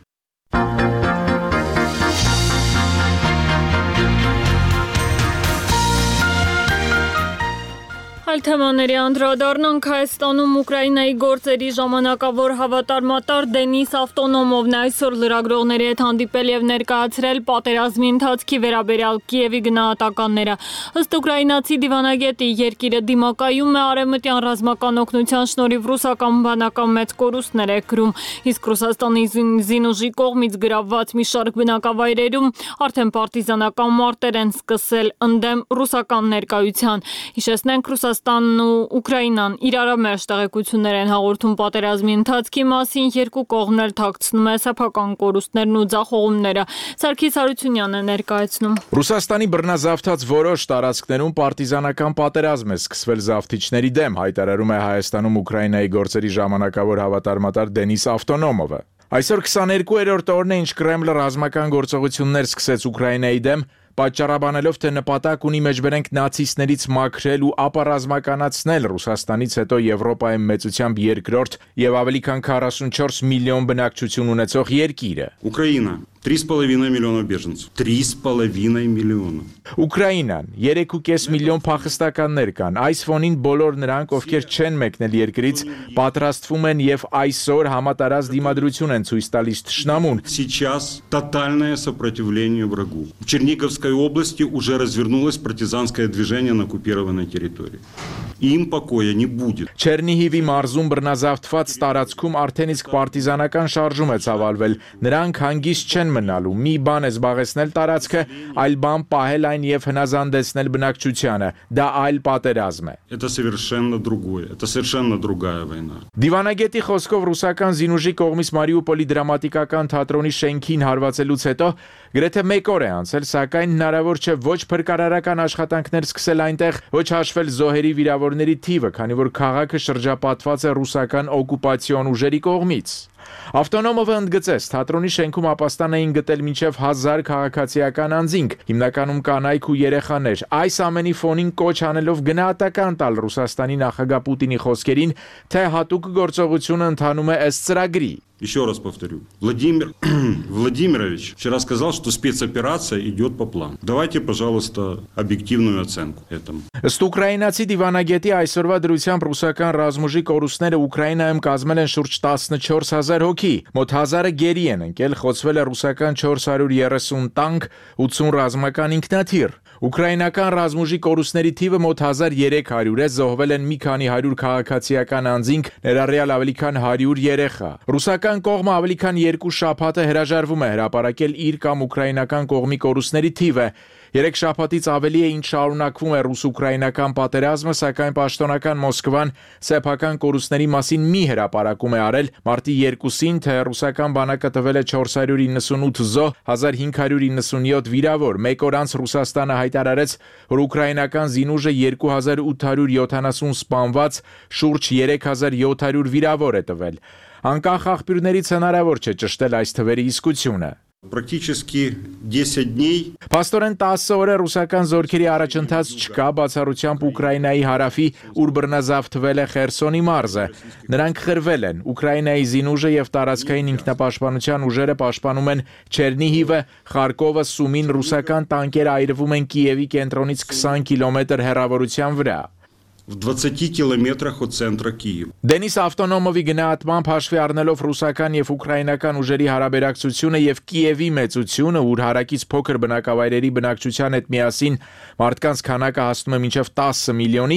Այլ թեմաների անդրադառնանք Հայաստանում Ուկրաինայի գործերի ժամանակավոր հավատարմատար Դենիս Ավտոնոմովն այսօր լրագրողների հետ հանդիպել եւ ներկայացրել պատերազմի ընթացքի վերաբերյալ Կիևի գնահատականները։ Ըստ ուկրաինացի դիվանագետի, երկիրը դիմակայում է արևմտյան ռազմական օգնության շնորհիվ ռուսական բանական մեծ կորուստներ է կրում, իսկ Ռուսաստանի զինուժի կողմից գրավված մի շարք բնակավայրերում արդեն պարտիզանական մարտեր են սկսել ընդդեմ ռուսական ներկայության։ Հիշեցնենք, Ռուսաստանն ու Ուկրաինան իրարամերժ տեղեկություններ են հաղորդում պատերազմի ընթացքի մասին, երկու կողմն էլ թաքցնում է սեփական կորուստներն ու ձախողումները։ Սարգիս Հարությունյանն է ներկայացնում։ Ռուսաստանի բռնազավթած որոշ տարածքներում պարտիզանական պատերազմ է սկսվել զավթիչների դեմ, հայտարարում է Հայաստանում Ուկրաինայի գործերի ժամանակավոր հավատարմատար Դենիս Ավտոնոմովը։ Այսօր քսաներկուերորդ օրն է, ինչ Կրեմլը ռազմական գործողություններ սկսեց Ուկրաինայի դեմ, պատճառաբանելով, թե նպատակ ունի մեջբերենք նացիստներից մաքրել ու ապառազմականացնել Ռուսաստանից հետո Եվրոպայում մեծությամբ երկրորդ եւ ավելի քան քառասունչորս միլիոն բնակչություն ունեցող երկիրը։ Ուկրաինա три с половиной миллиона беженцев. три с половиной миллиона. Ուկրաինան երեք ու կես միլիոն փախստականներ կան։ Այս ֆոնին բոլոր նրանք, ովքեր չեն մեկնել երկրից, պատրաստվում են եւ այսօր համատարած դիմադրություն են ցույց տալիս թշնամուն։ Сейчас тотальное сопротивление врагу. В Черниговской области уже развернулось партизанское движение на оккупированной территории. Им покоя не будет. Չերնիհիվի մարզում բռնազավթված տարածքում արդեն իսկ պարտիզանական շարժում է ցավալվել։ Նրանք հանգիստ չեն մնալու։ Մի բան է զբաղեցնել տարածքը, այլ բան պահել այն եւ հնազանդեցնել բնակչությանը։ Դա այլ պատերազմ է։ Это совершенно другое. Это совершенно другая война. Դիվանագետի խոսքով ռուսական զինուժի կողմից Մարիուպոլի դրամատիկական թատրոնի շենքին հարվածելուց հետո գրեթե մեկ օր է անցել, սակայն հնարավոր չէ ոչ փրկարարական աշխատանքներ սկսել այնտեղ, ոչ հաշվել զոհերի վիրավորների թիվը, քանի որ քաղաքը շրջապատված է ռուսական օկուպացիոն ուժերի կողմից։ Ավտոնոմովը ընդգծեց, թատրոնի շենքում ապաստան էին գտել մինչև հազար քաղաքացիական անձինք, հիմնականում կանայք ու երեխաներ։ Այս ամենի ֆոնին կոչ անելով գնահատական տալ Ռուսաստանի նախագահ Պուտինի խոսքերին, թե հատուկ գործողությունը ընթանում է ըստ ծրագրի։ Еще раз повторю. Владимир Владимирович вчера сказал, что спецоперация идет по плану. Давайте, пожалуйста, объективную оценку этому. Ըստ ուկրաինացի դիվանագետի այսօրվա դրությամբ ռուսական ռազմուժի կորուստները Ուկրաինայում կազմել են շուրջ տասնչորս հազար հոգի, մոտ հազարը գերի են ընկել, խոցվել է ռուսական չորս հարյուր երեսուն տանկ, ութսուն ռազմական ինքնաթիռ։ Ուկրաինական ռազմուժի կորուստների թիվը մոտ հազար երեք հարյուր է, զոհվել են մի քանի հարյուր քաղաքացիական անձինք, ներառյալ ավելի քան հարյուր երեխա։ Ռուսական կողմը ավելի քան երկու շաբաթ է հրաժարվում է հրապարակել իր կամ ուկրաինական կողմի կորուստների թիվը։ Երեք շաբաթից ավելի է, ինչ շարունակվում է ռուս-ուկրաինական պատերազմը, սակայն պաշտոնական Մոսկվան սեփական կորուստների մասին մի հրապարակում է արել։ Մարտի երկուսին, թե ռուսական բանակը տվել է չորս հարյուր իննսունութ զոհ, հազար հինգ հարյուր իննսունյոթ վիրավոր։ Մեկ օր անց Ռուսաստանը հայտարարեց, որ ուկրաինական զինուժը երկու հազար ութ հարյուր յոթանասուն սպանված, շուրջ երեք հազար յոթ հարյուր վիրավոր է տվել։ Անկախ աղբյուրներից հնարավոր չէ ճշտել այս թվերի իսկությունը։ Практически десять дней. Պաստորեն տասը օր է ռուսական զորքերի առաջընթաց չկա, բացառությամբ Ուկրաինայի հարավի, ուր բռնազավթվել է Խերսոնի մարզը։ Նրանք խրվել են։ Ուկրաինայի զինուժը եւ տարածքային ինքնապաշտպանության ուժերը պաշտպանում են Չերնիհիվը, Խարկովը, Սումին, ռուսական տանկերը այրվում են Կիևի կենտրոնից քսան կիլոմետր հեռավորության վրա։ В двадцати километрах от центра Киева. Դենիս Ավտոնոմովի գնահատմամբ հաշվի առնելով ռուսական եւ ուկրաինական ուժերի հարաբերակցությունը եւ Կիևի մեծությունը, ուր հարակից փոքր բնակավայրերի բնակչության հետ միասին մարդկանց քանակը հասնում է մինչև տասը միլիոնի,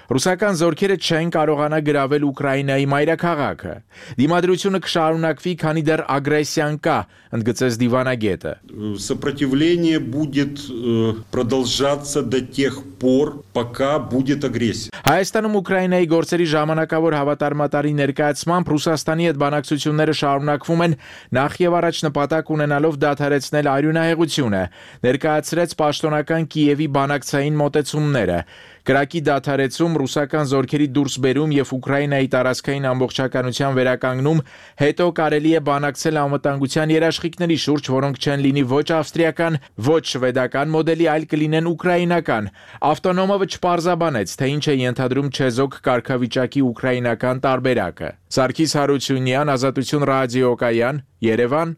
Ռուսական զորքերը չեն կարողանա գրավել Ուկրաինայի մայրաքաղաքը։ Դիմադրությունը կշարունակվի, քանի դեռ ագրեսիան կա, ընդգծեց դիվանագետը։ Сопротивление будет продолжаться до тех пор, пока будет агрессия. Հայաստանում Ուկրաինայի գործերի ժամանակավոր հավատարմատարի ներկայացմամբ Ռուսաստանի հետ բանակցությունները շարունակվում են նախ եւ առաջ նպատակ ունենալով դադարեցնել արյունահեղությունը, ներկայացրեց պաշտոնական Կիևի բանակցային մոտեցումները։ Կրակի դադարեցում, ռուսական զորքերի դուրսբերում եւ Ուկրաինայի տարածքային ամբողջականության վերականգնում, հետո կարելի է բանակցել անվտանգության երաշխիքների շուրջ, որոնք չեն լինի ոչ ավստրիական, ոչ շվեդական մոդելի, այլ կլինեն ուկրաինական։ Ավտոնոմովը չպարզաբանեց, թե ինչ է ենթադրում չեզոք կարգավիճակի ուկրաինական տարբերակը։ Սարգիս Հարությունյան, Ազատություն ռադիոկայան, Երևան։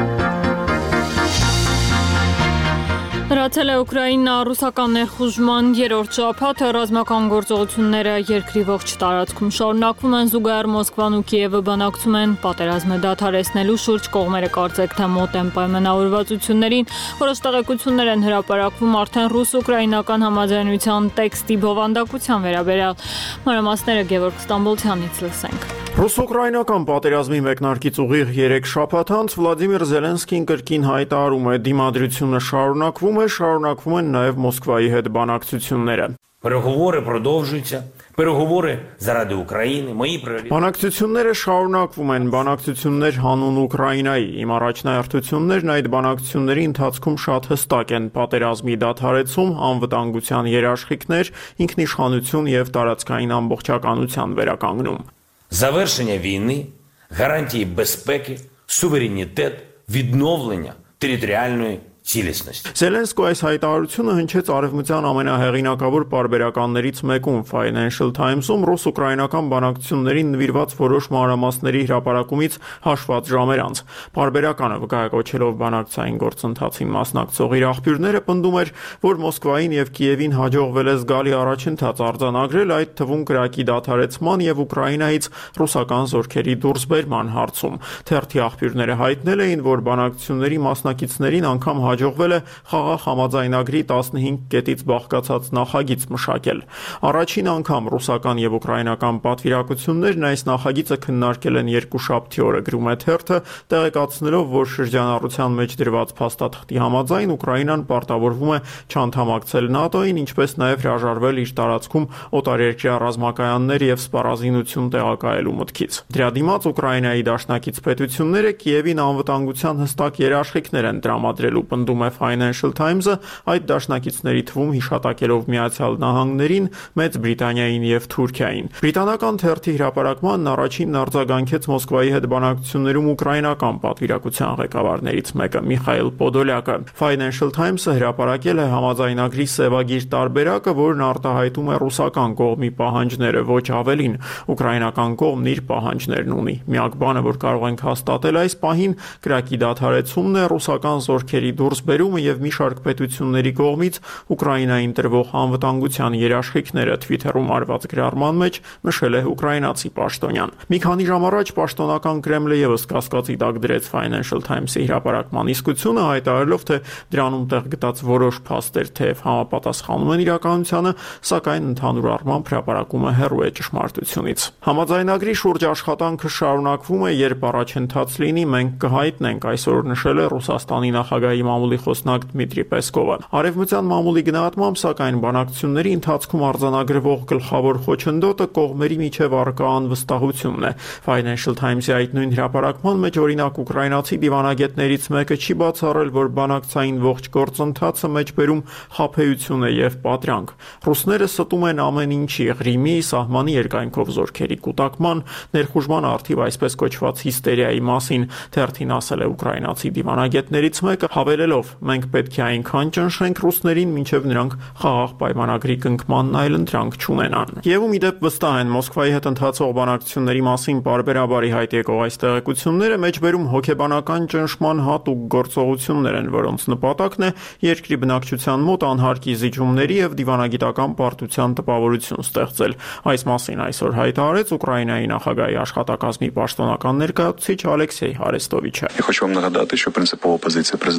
Լրացել է Ուկրաինա-ռուսական ներխուժման երրորդ շաբաթը, ռազմական գործողությունները երկրի ողջ տարածքում շարունակվում են, զուգահեռ Մոսկվան ու Կիևը բանակցում են պատերազմը դադարեցնելու շուրջ, կողմերը կարծեք թե մոտ են պայմանավորվածություններին, որոշ տեղեկություններ են հրապարակվում արդեն ռուս-ուկրաինական համաձայնության տեքստի բովանդակության վերաբերյալ։ Մանրամասները Գևորգ Ստամբոլցյանից լսենք։ Ռուս-ուկրաինական պատերազմի մեկնարկից ուղիղ երեք շաբաթ անց Վլադիմիր Զելենսկին կրկին հայտարարում է դիմադրությունը շարունակվում է, շարունակվում են նաև Մոսկվայի հետ բանակցությունները։ Переговори продовжуються. Переговори заради України. Мої пріоритети. Բանակցությունները շարունակվում են, բանակցություններ հանուն Ուկրաինայի։ Իմ առաջնահերթություններն այդ բանակցությունների ընթացքում շատ հստակ են՝ պատերազմի դադարեցում, անվտանգության երաշխիքներ, ինքնիշխանություն եւ տարածքային ամբողջականության վերականգնում։ Завершення війни, гарантії безпеки, суверенітет, відновлення територіальної цілісності. Զելենսկու այս հայտարարությունը հնչեց արևմտյան ամենահեղինակավոր պարբերականներից մեկում Financial Times-ում ռուս-ուկրաինական բանակցություններին նվիրված որոշ մանրամասների հրապարակումից հաշված ժամեր անց։ Պարբերականը վկայակոչելով բանակցային գործընթացին մասնակցող իր աղբյուրները պնդում էր, որ Մոսկվային եւ Կիևին հաջողվել է զգալի առաջընթաց արձանագրել, այդ թվում կրակի դադարեցման եւ Ուկրաինայից ռուսական զորքերի դուրսբերման հարցում։ Թերթի աղբյուրները հայտնել էին, որ բանակցությունների մասնակիցներին անգամ հաջողվել է խաղաղ համաձայնագրի տասնհինգ կետից բաղկացած նախագիծ մշակել։ Առաջին անգամ ռուսական եւ ուկրաինական պատվիրակություններն այս նախագիծը քննարկել են երկուշաբթի օրը, գրում է թերթը, տեղեկացնելով, որ շրջանառության մեջ դրված փաստաթղթի համաձայն Ուկրաինան պարտավորվում է չանդամակցել ՆԱՏՕ-ին, ինչպես նաեւ հրաժարվել իր տարածքում օտարերկրյա ռազմակայաններ եւ սպառազինություն տեղակայելու մտքից։ Դրա դիմաց Ուկրաինայի դաշնակից պետությունները Կիևին անվտանգության հստակ երաշխիքներ են տրամադրելու, պնդում է Financial Times-ը, այդ դաշնակիցների թվում հիշատակելով Միացյալ Նահանգներին, Մեծ Բրիտանիային եւ Թուրքիային։ Բրիտանական թերթի հրապարակմանն առաջինն արձագանքեց Մոսկվայի հետ բանակցություններում ուկրաինական պատվիրակության ղեկավարներից մեկը Միխայել Պոդոլյակը։ Financial Times-ը հրապարակել է համաձայնագրի սևագիր տարբերակը, որն արտահայտում է ռուսական կողմի պահանջները, ոչ ավելին։ Ուկրաինական կողմն իր պահանջներն ունի։ Միակ բանը, որ կարող ենք հաստատել այս պահին, կրակի դադարեցումն է, ռուսական զորքերի դուրսբերումը եւ մի շարք պետությունների կողմից Ուկրաինային տրվող անվտանգության երաշխիքները, Twitter-ում արված գրառման մեջ նշել է ուկրաինացի պաշտոնյան։ Մի քանի ժամ առաջ պաշտոնական Կրեմլը եւս կասկածի տակ դրեց Financial Times-ի հրապարակման իսկությունը, հայտարարելով, թե դրանում տեղ գտած որոշ փաստեր թեև համապատասխանում են իրականությանը, սակայն ընդհանուր առմամբ հրապարակումը հեռու է ճշմարտությունից։ Համաձայնագրի շուրջ աշխատանքը շարունակվում է, երբ առաջընթաց լինի, մենք կհայտնենք, այսօր նշել է Ռուսաստանի նախագահի մամուլի խոսնակ Դմիտրի Պեսկովը։ Արևմտյան մամուլի գնահատմամբ, սակայն բանակցությունների ընթացքում արձանագրվող գլխավոր խոչընդոտը կողմերի միջև առկա անվստահությունն է։ Financial Times-ի այդ նույն հրապարակման մեջ օրինակ ուկրաինացի դիվանագետներից մեկը չի բացառել, որ բանակցային ողջ գործընթացը մեջբերում խաբեություն է եւ պատրանք։ Ռուսները ստում են ամեն ինչի՝ Ղրիմի, սահմանի երկայնքով զորքերի կուտակման, ներխուժման արդիվ այսպես կոչված հիստերիայի մասին, թերթին ասել է ուկրաինացի դիվանագետներից մեկը, հավելելով. մենք պետք է այնքան ճնշենք ռուսներին, մինչև նրանք խաղաղ պայմանագրի կնքմանն այլ ընտրանք չունենան։ Եվում իդեպ վստահ են Մոսկվայի հետ ընթացող բանակցությունների մասին պարբերաբար հայտ եկող այս տեղեկությունները մեջբերում հոգեբանական ճնշման հատուկ գործողություններ են, որոնց նպատակն է երկրի բնակչության մոտ անհարկի զիջումների եւ դիվանագիտական պարտության տպավորություն ստեղծել։ Այս մասին այսօր հայտարարեց Ուկրաինայի նախագահի աշխատակազմի պաշտոնական ներկայացուցիչ Ալեքսեյ Հարեստովիչը։ Я хочу вам нагадати, що принципова позиція президента України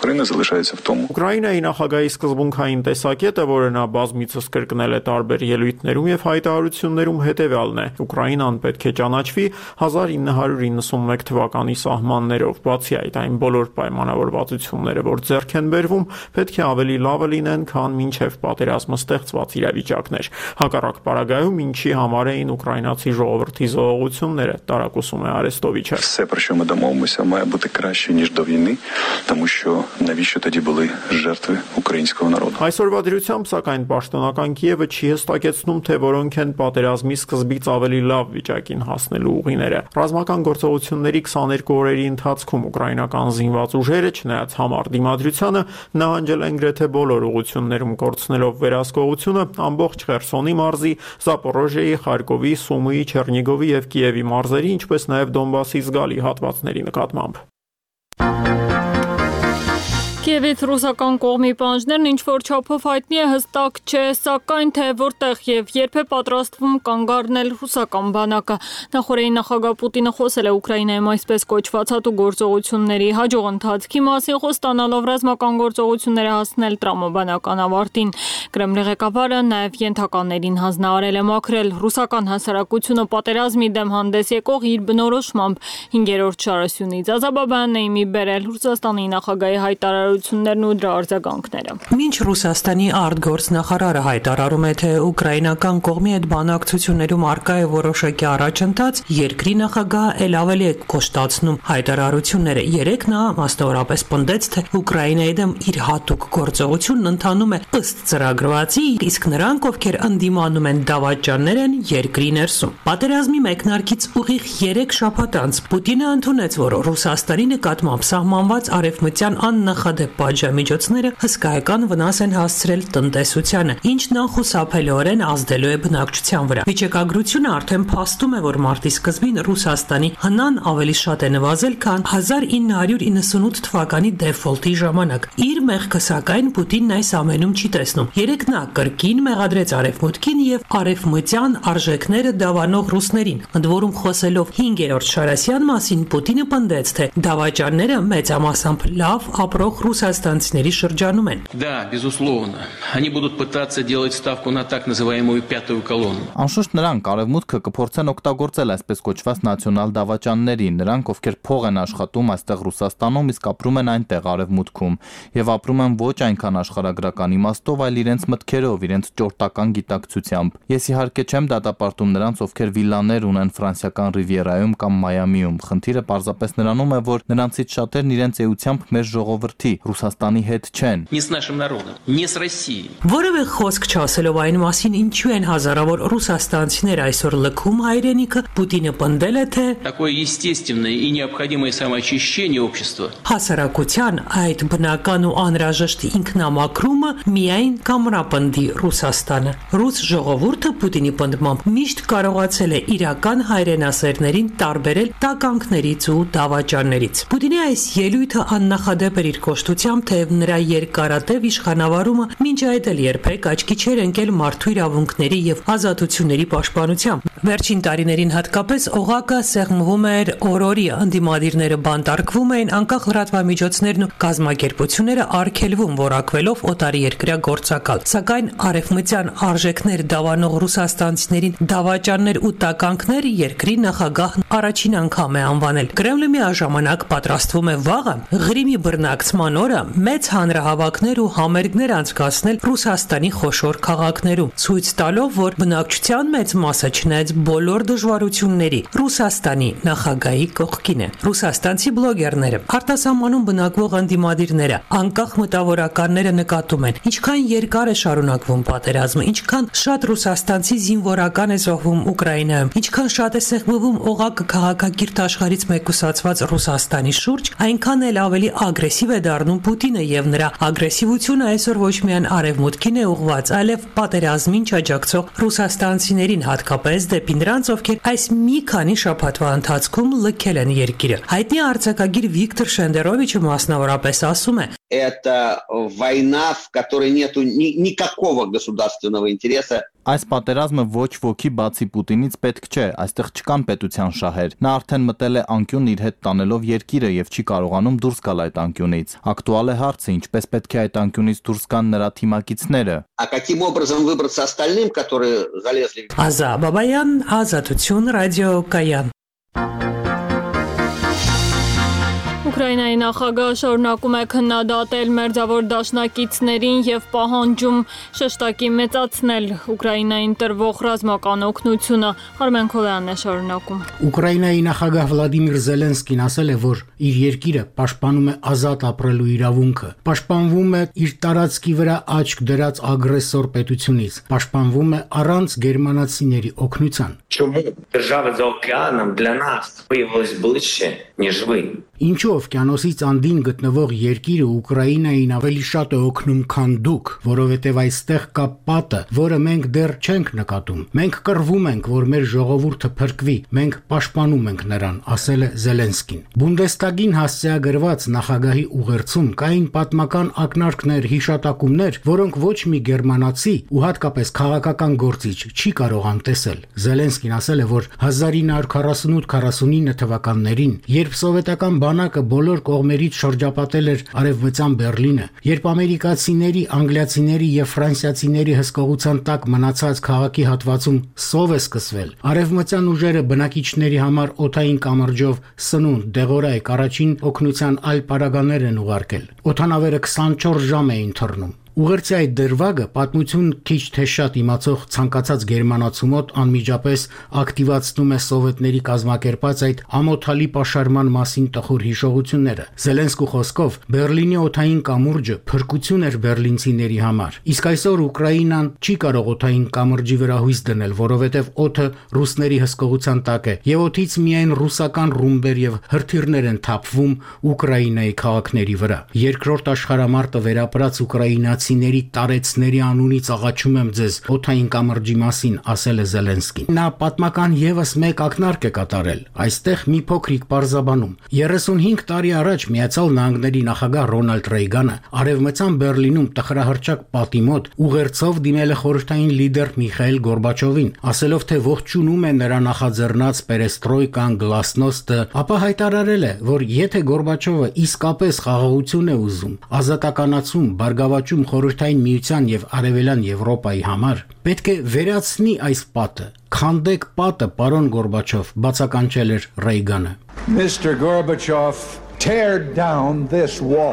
Україна залишається в тому. Ուկրաինայի նախագահի սկզբունքային տեսակետը, որը նա բազմիցս կրկնել է տարբեր ելույթներում եւ հայտարարություններում, հետեւյալն է. Ուկրաինան պետք է ճանաչվի հազար ինը հարյուր իննսունմեկ թվականի սահմաններով, բացի այդ այն բոլոր պայմանավորվածությունները, որ ձեռք են բերվում, պետք է ավելի լավը լինեն, քան մինչև պատերազմը ստեղծված իրավիճակներ։ Հակառակ պարագայում ինչի համար էին ուկրաինացի ժողովրդի զոհողությունները, տարակուսում է Արեստովիչը։ Все, про що ми домовимося, має бути краще, ніж до війни, тому що навіщо тоді були жертви українського народу. Այսօրվա դրությամբ, սակայն պաշտոնական Կիևը չի հստակեցնում, թե որոնք են պատերազմի սկզբից ավելի լավ վիճակին հասնելու ուղիները։ Ռազմական գործողությունների քսաներկու օրերի ընթացքում ուկրաինական զինված ուժերը, չնայած համառ դիմադրությանը, նահանջել են գրեթե բոլոր ուղություններում, կորցնելով վերահսկողությունը ամբողջ Խերսոնի մարզի, Զապորոժիայի, Խարկովի, Սումիի, Չեռնիգովի եւ Կիևի մարզերի, ինչպես նաեւ Դոնբասի զգալի հատվածների նկատմամբ։ Կիևից ռուսական կողմի պահանջներն ինչ որ չափով հայտնի է, հստակ չէ, սակայն թե որտեղ եւ երբ է պատրաստվում կանգ առնել ռուսական բանակը։ Նախորդային նախագահ Պուտինը խոսել է Ուկրաինայում այսպես կոչված հատուկ գործողությունների հաջող ընթացքի մասին, խոստանալով ռազմական գործողությունները հասնել տրամաբանական ավարտին։ Կրեմլի ղեկավարը նաեւ ենթականերին հանձնարարել է մաքրել ռուսական հասարակությունը պատերազմի դեմ հանդես եկող իր բնորոշմամբ հինգերորդ շարասյունից։ Ազաբաբյանն է իմի բերել Ռուսաստանի նախագահի հայտարարություններն ու դրա արձագանքները։ Մինչ Ռուսաստանի արտգործնախարարը հայտարարում է, թե ուկրաինական կողմի հետ բանակցություններում արկա է որոշակի առաջընթաց, երկրի նախագահը ել ավելի է կոշտացնում հայտարարությունները։ Երեկ նա մասնավորապես պնդեց, թե Ուկրաինայի դեմ իր հատուկ գործողությունն ընթանում է ըստ ծրագրվածի, իսկ նրանք, ովքեր ընդդիմանում են դավաճաններ են երկրի ներսում։ Պատերազմի մեկնարկից ուղիղ երեք շաբաթ անց Պուտինը ընդունեց, որ Ռուսաստանի նկատմամբ սահմանված արևմտյան աննախադեպ պատժամիջոցները հսկայական վնաս են հասցրել տնտեսությանը, ինչն անխուսափելիորեն ազդելու է բնակչության վրա։ Վիճակագրությունը արդեն փաստում է, որ մարտի սկզբին Ռուսաստանի հնան ավելի շատ է նվազել, քան հազար ինը հարյուր իննսունութ թվականի դեֆոլտի ժամանակ։ Իր մեղքը սակայն Պուտինն այս ամենում չի տեսնում։ Երեկ նա կրկին մեղադրեց արևմուտքին եւ արևմտյան արժեքները դավանող ռուսներին։ Ընդ որում խոսելով հինգերորդ շարասյան մասին, Պուտինը պնդեց, թե դավաճանները մեծամասամբ լավ ապրող ռուսաստանցիների շրջանում են։ Да, безусловно. Они будут пытаться делать ставку на так называемую пятую колонну. Անշուշտ նրանք արևմուտքը կփորձեն օգտագործել այսպես կոչված նացիոնալ դավաճաններին, նրանք ովքեր փող են աշխատում այստեղ Ռուսաստանում, իսկ ապրում են այնտեղ արևմուտքում եւ ապրում են ոչ այնքան աշխարհագրական իմաստով, այլ իրենց մտքերով, իրենց ճորտական գիտակցությամբ։ Ես իհարկե չեմ դատապարտում նրանց, ովքեր վիլլաներ ունեն ֆրանսիական Ռիվիերայում կամ Մայամիում։ Խնդիրը պարզապես նրանում է, որ նրանցից շատերն իրենց էությամբ մեր ժողովրդի Ռուսաստանի հետ չեն։ Не с нашим народом, не с Россией. Որևէ խոսք չասելով այն մասին, ինչու են հազարավոր ռուսաստանցիներ այսօր լքում հայրենիքը, Պուտինը պնդել է, թե Такое естественное и необходимое самоочищение общества. Հասարակության այդ բնական ու անհրաժեշտ ինքնամաքրումը միայն կամրապնդի Ռուսաստանը։ Ռուս ժողովուրդը Պուտինի պնդմամբ միշտ կարողացել է իրական հայրենասերներին տարբերել տականքներից ու դավաճաններից։ Պուտինի այս ելույթը աննախադեպ էր իր կոշտությամբ, թեև նրա երկարատև իշխանավարումը մինչ այդ էլ երբեք աչքի չէր ընկել մարդու իրավունքների եւ ազատությունների պաշտպանությամբ։ Վերջին տարիներին հատկապես օղակը սեղմվում էր օրորի, ընդդիմադիրները բանտարկվում էին, անկախ լրատվամիջոցներն ու կազմակերպությունները արգելվում, որակվելով օտարերկրյա գործակալ։ Սակայն արևմտյան արժեքներ դավանող ռուսաստանցիներին դավաճաններ ու տականքներ երկրի նախագահն առաջին անգամ է անվանել։ Կրեմլը միաժամանակ պատրաստվում է վաղը Ղրիմի բռնակցման օրը մեծ հանրահավաքներ ու համերգներ անցկացնել Ռուսաստանի խոշոր քաղաքներում, ցույց տալով, որ բնակչության մեծ մասը չնայած բոլոր դժվարությունների Ռուսաստանի նախագահի կողքին է։ Ռուսաստանցի բլոգերները, արտասահմանում բնակվող ընդդիմադիրները, անկախ մտավորականները նկատում են, ինչքան երկար է շարունակվում պատերազմը, ինչքան շատ ռուսաստանցի զինվորական է զոհվում Ուկրաինայում, ինչքան շատ է սեղմվում օղակը քաղաքակիրթ աշխարհից մեկուսացված Ռուսաստանի շուրջ, այնքան էլ ավելի ագրեսիվ է դառնում Պուտինը եւ նրա ագրեսիվությունը այսօր ոչ միայն արևմուտքին է ուղղված, այլև պատերազմին չաջակցող ռուսաստանցիներին, հատկապես դեպի նրանց, ովքեր այս մի քանի շաբաթվա ընթացքում լքել են երկիրը։ Հայտնի արձակագիր Վիկտոր Շենդերովիչը մասնավորապես ասում է. это война, в которой нету ни, никакого государственного интереса. Այս պատերազմը ոչ ոքի բացի Պուտինից պետք չէ, այստեղ չկան պետության շահեր։ Նա արդեն մտել է անկյուն իր հետ տանելով երկիրը եւ չի կարողանում դուրս գալ այդ անկյունից։ Ակտուալ է հարցը, ինչպես պետք է այդ անկյունից դուրս գան նրա թիմակիցները։ А каким образом выбраться остальным, которые залезли? Ազա Բաբայան, Ազատություն, Ռադիո Կայան։ Ուկրաինայի նախագահը շարունակում է քննադատել մերձավոր դաշնակիցներին եւ պահանջում շեշտակի մեծացնել Ուկրաինային տրվող ռազմական օգնությունը։ Արմեն Քոլյանն է շարունակում։ Ուկրաինայի նախագահ Վլադիմիր Զելենսկին ասել է, որ իր երկիրը պաշտպանում է ազատ ապրելու իրավունքը, պաշտպանվում է իր տարածքի вրա աչք դրած ագրեսոր պետությունից, պաշտպանվում է առանց գերմանացիների օգնության։ Чому держава за океаном для нас виявилась ближче, ніж ви? Ինչու օվկիանոսից անդին գտնվող երկիրը Ուկրաինային ավելի շատ է օգնում, քան դուք, որովհետև այստեղ կա պատը, որը մենք դեռ չենք նկատում։ Մենք կռվում ենք, որ մեր ժողովուրդը փրկվի, մենք պաշտպանում ենք նրան, ասել է Զելենսկին։ Բունդեստագին հասցեագրված նախագահի ուղերձում կային պատմական ակնարկներ, հիշատակումներ, որոնք ոչ մի գերմանացի ու հատկապես քաղաքական գործիչ չի կարող անտեսել։ Զելենսկին ասել է, որ հազար ինը հարյուր քառասունութ քառասունինը թվականներին, երբ սովետական բանակը բոլոր կողմերից շրջապատել էր արևմտյան Բերլինը, երբ ամերիկացիների, անգլիացիների եւ ֆրանսիացիների հսկողության տակ մնացած քաղաքի հատվածում սով է սկսվել, արևմտյան ուժերը բնակիչների համար օդային կամրջով սնունդ, դեղորայք, առաջին օգնության այլ պարագաներ են ուղարկել։ Օդանավերը քսանչորս ժամ էին թռնում։ Ուղերձի այդ դրվագը պատմություն քիչ թե շատ իմացող ցանկացած գերմանացու մոտ անմիջապես ակտիվացնում է սովետների կազմակերպած այդ ամոթալի պաշարման մասին տխուր հիշողությունները։ Զելենսկու խոսքով Բերլինի օդային կամուրջը փրկություն էր բերլինցիների համար։ Իսկ այսօր Ուկրաինան չի կարող օդային կամրջի վրա հույս դնել, որովհետև օդը ռուսների հսկողության տակ է, եւ օդից միայն ռուսական ռումբեր եւ հրթիռներ են թափվում Ուկրաինայի քաղաքների վրա։ Երկրորդ աշխարհամարտը վերապրած Ուկրաինա ների տարեցների անունից աղաչում եմ ձեզ օդային կամրջի մասին, ասել է Զելենսկին։ Նա պատմական եւս մեկ ակնարկ է կատարել։ Այստեղ մի փոքրիկ պարզաբանում։ երեսունհինգ տարի առաջ Միացյալ Նահանգների նախագահ Ռոնալդ Ռեյգանը արևմտյան Բերլինում տխրահրճակ պատի մոտ ուղերձով դիմել է խորհրդային լիդեր Միխայիլ Գորբաչովին, ասելով թե ողջունում է նրա նախաձեռնած պերեստրոյկան, գլասնոստը, ապա հայտարարել է, որ եթե Գորբաչովը իսկապես խաղաղություն է ուզում, ազատականացում, բարգավաճում Խորհրդային Միության եւ Արևելյան Եվրոպայի համար, պետք է վերացնի այս պատը։ Քանդեք պատը, պարոն Գորբաչով, բացականչել էր Ռեյգանը։ Mister Gorbachev, tear down this wall.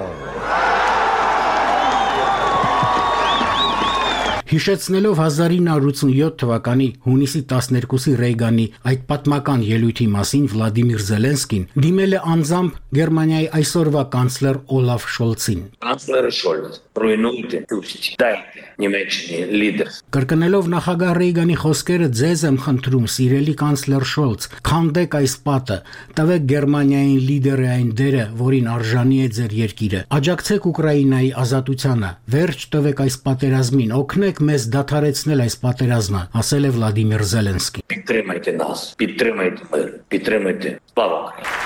Հիշեցնելով հազար ինը հարյուր ութսունյոթ թվականի հունիսի տասներկուսի Ռեյգանի այդ պատմական ելույթի մասին Վլադիմիր Զելենսկին դիմել է անձամբ Գերմանիայի այսօրվա կանցլեր Օլաֆ Շոլցին։ Կանցլեր Շոլց, ռուինույթը, դուստի, դայտե, Նիմեջնի լիդեր։ Կրկնելով նախագահ Ռեյգանի խոսքերը, ձեզ եմ խնդրում, սիրելի կանցլեր Շոլց, քանդեք այս պատը, տվեք Գերմանիային լիդերի այն դերը, որին արժանի է ձեր երկիրը։ Աջակցեք Ուկրաինայի ազատությանը, վերջ տվեք այս պատերազմին, օգնեք մեզ դադարեցնել այս պատերազմը, ասել է Վլադիմիր Զելենսկին։ Підтримайте нас, підтримайте мир, підтримайте слава Україні։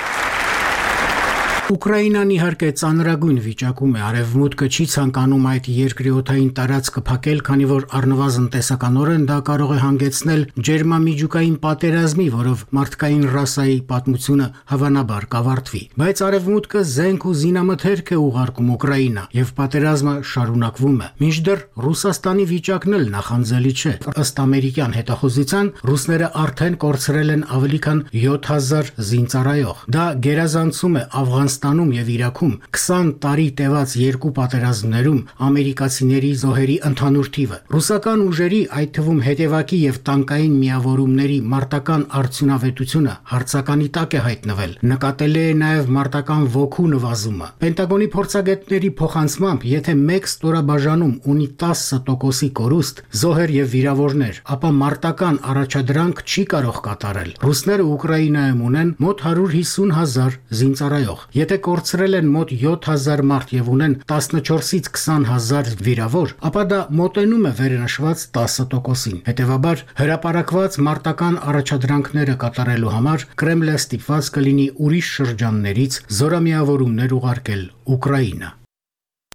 Ուկրաինան իհարկե ծանրագույն վիճակում է, արևմուտքը չի ցանկանում այդ երկրի օդային տարածքը փակել, քանի որ առնվազն տեսականորեն դա կարող է հանգեցնել ջերմամիջուկային պատերազմի, որով մարդկային ռասայի պատմությունը հավանաբար կավարտվի։ Բայց արևմուտքը զենք ու զինամթերք է ուղարկում Ուկրաինա, եւ պատերազմը շարունակվում է։ Մինչդեռ Ռուսաստանի վիճակն էլ նախանձելի չէ։ Ըստ ամերիկյան հետախուզության, ռուսները արդեն կորցրել են ավելի քան յոթ հազար զինծառայող։ Դա գերազանցում է Աֆղանստանում եւ Իրաքում քսան տարի տևած երկու պատերազմներում ամերիկացիների զոհերի ընդհանուր թիվը։ Ռուսական ուժերի, այդ թվում հետևակի եւ տանկային միավորումների մարտական արդյունավետությունը հարցականի տակ է հայտնվել։ Նկատելի է նաեւ մարտական ոգու նվազումը։ Պենտագոնի փորձագետների փոխանցմամբ, եթե մեկ ստորաբաժանում ունի տասը տոկոսի կորուստ, զոհեր եւ վիրավորներ, ապա մարտական առաջադրանք չի կարող կատարել։ Ռուսները Ուկրաինայում ունեն մոտ հարյուր հիսուն հազար զինծառայող։ Եթե կորցրել են մոտ յոթ հազար մարդ եւ ունեն տասնչորսից քսան հազար վիրավոր, ապա դա մոտենում է վերնշված տասը տոկոսին։ Հետևաբար հրապարակված մարտական առաջադրանքները կատարելու համար Կրեմլը ստիպված կլինի ուրիշ շրջաններից զորամիավորումներ ուղարկել Ուկրաինա։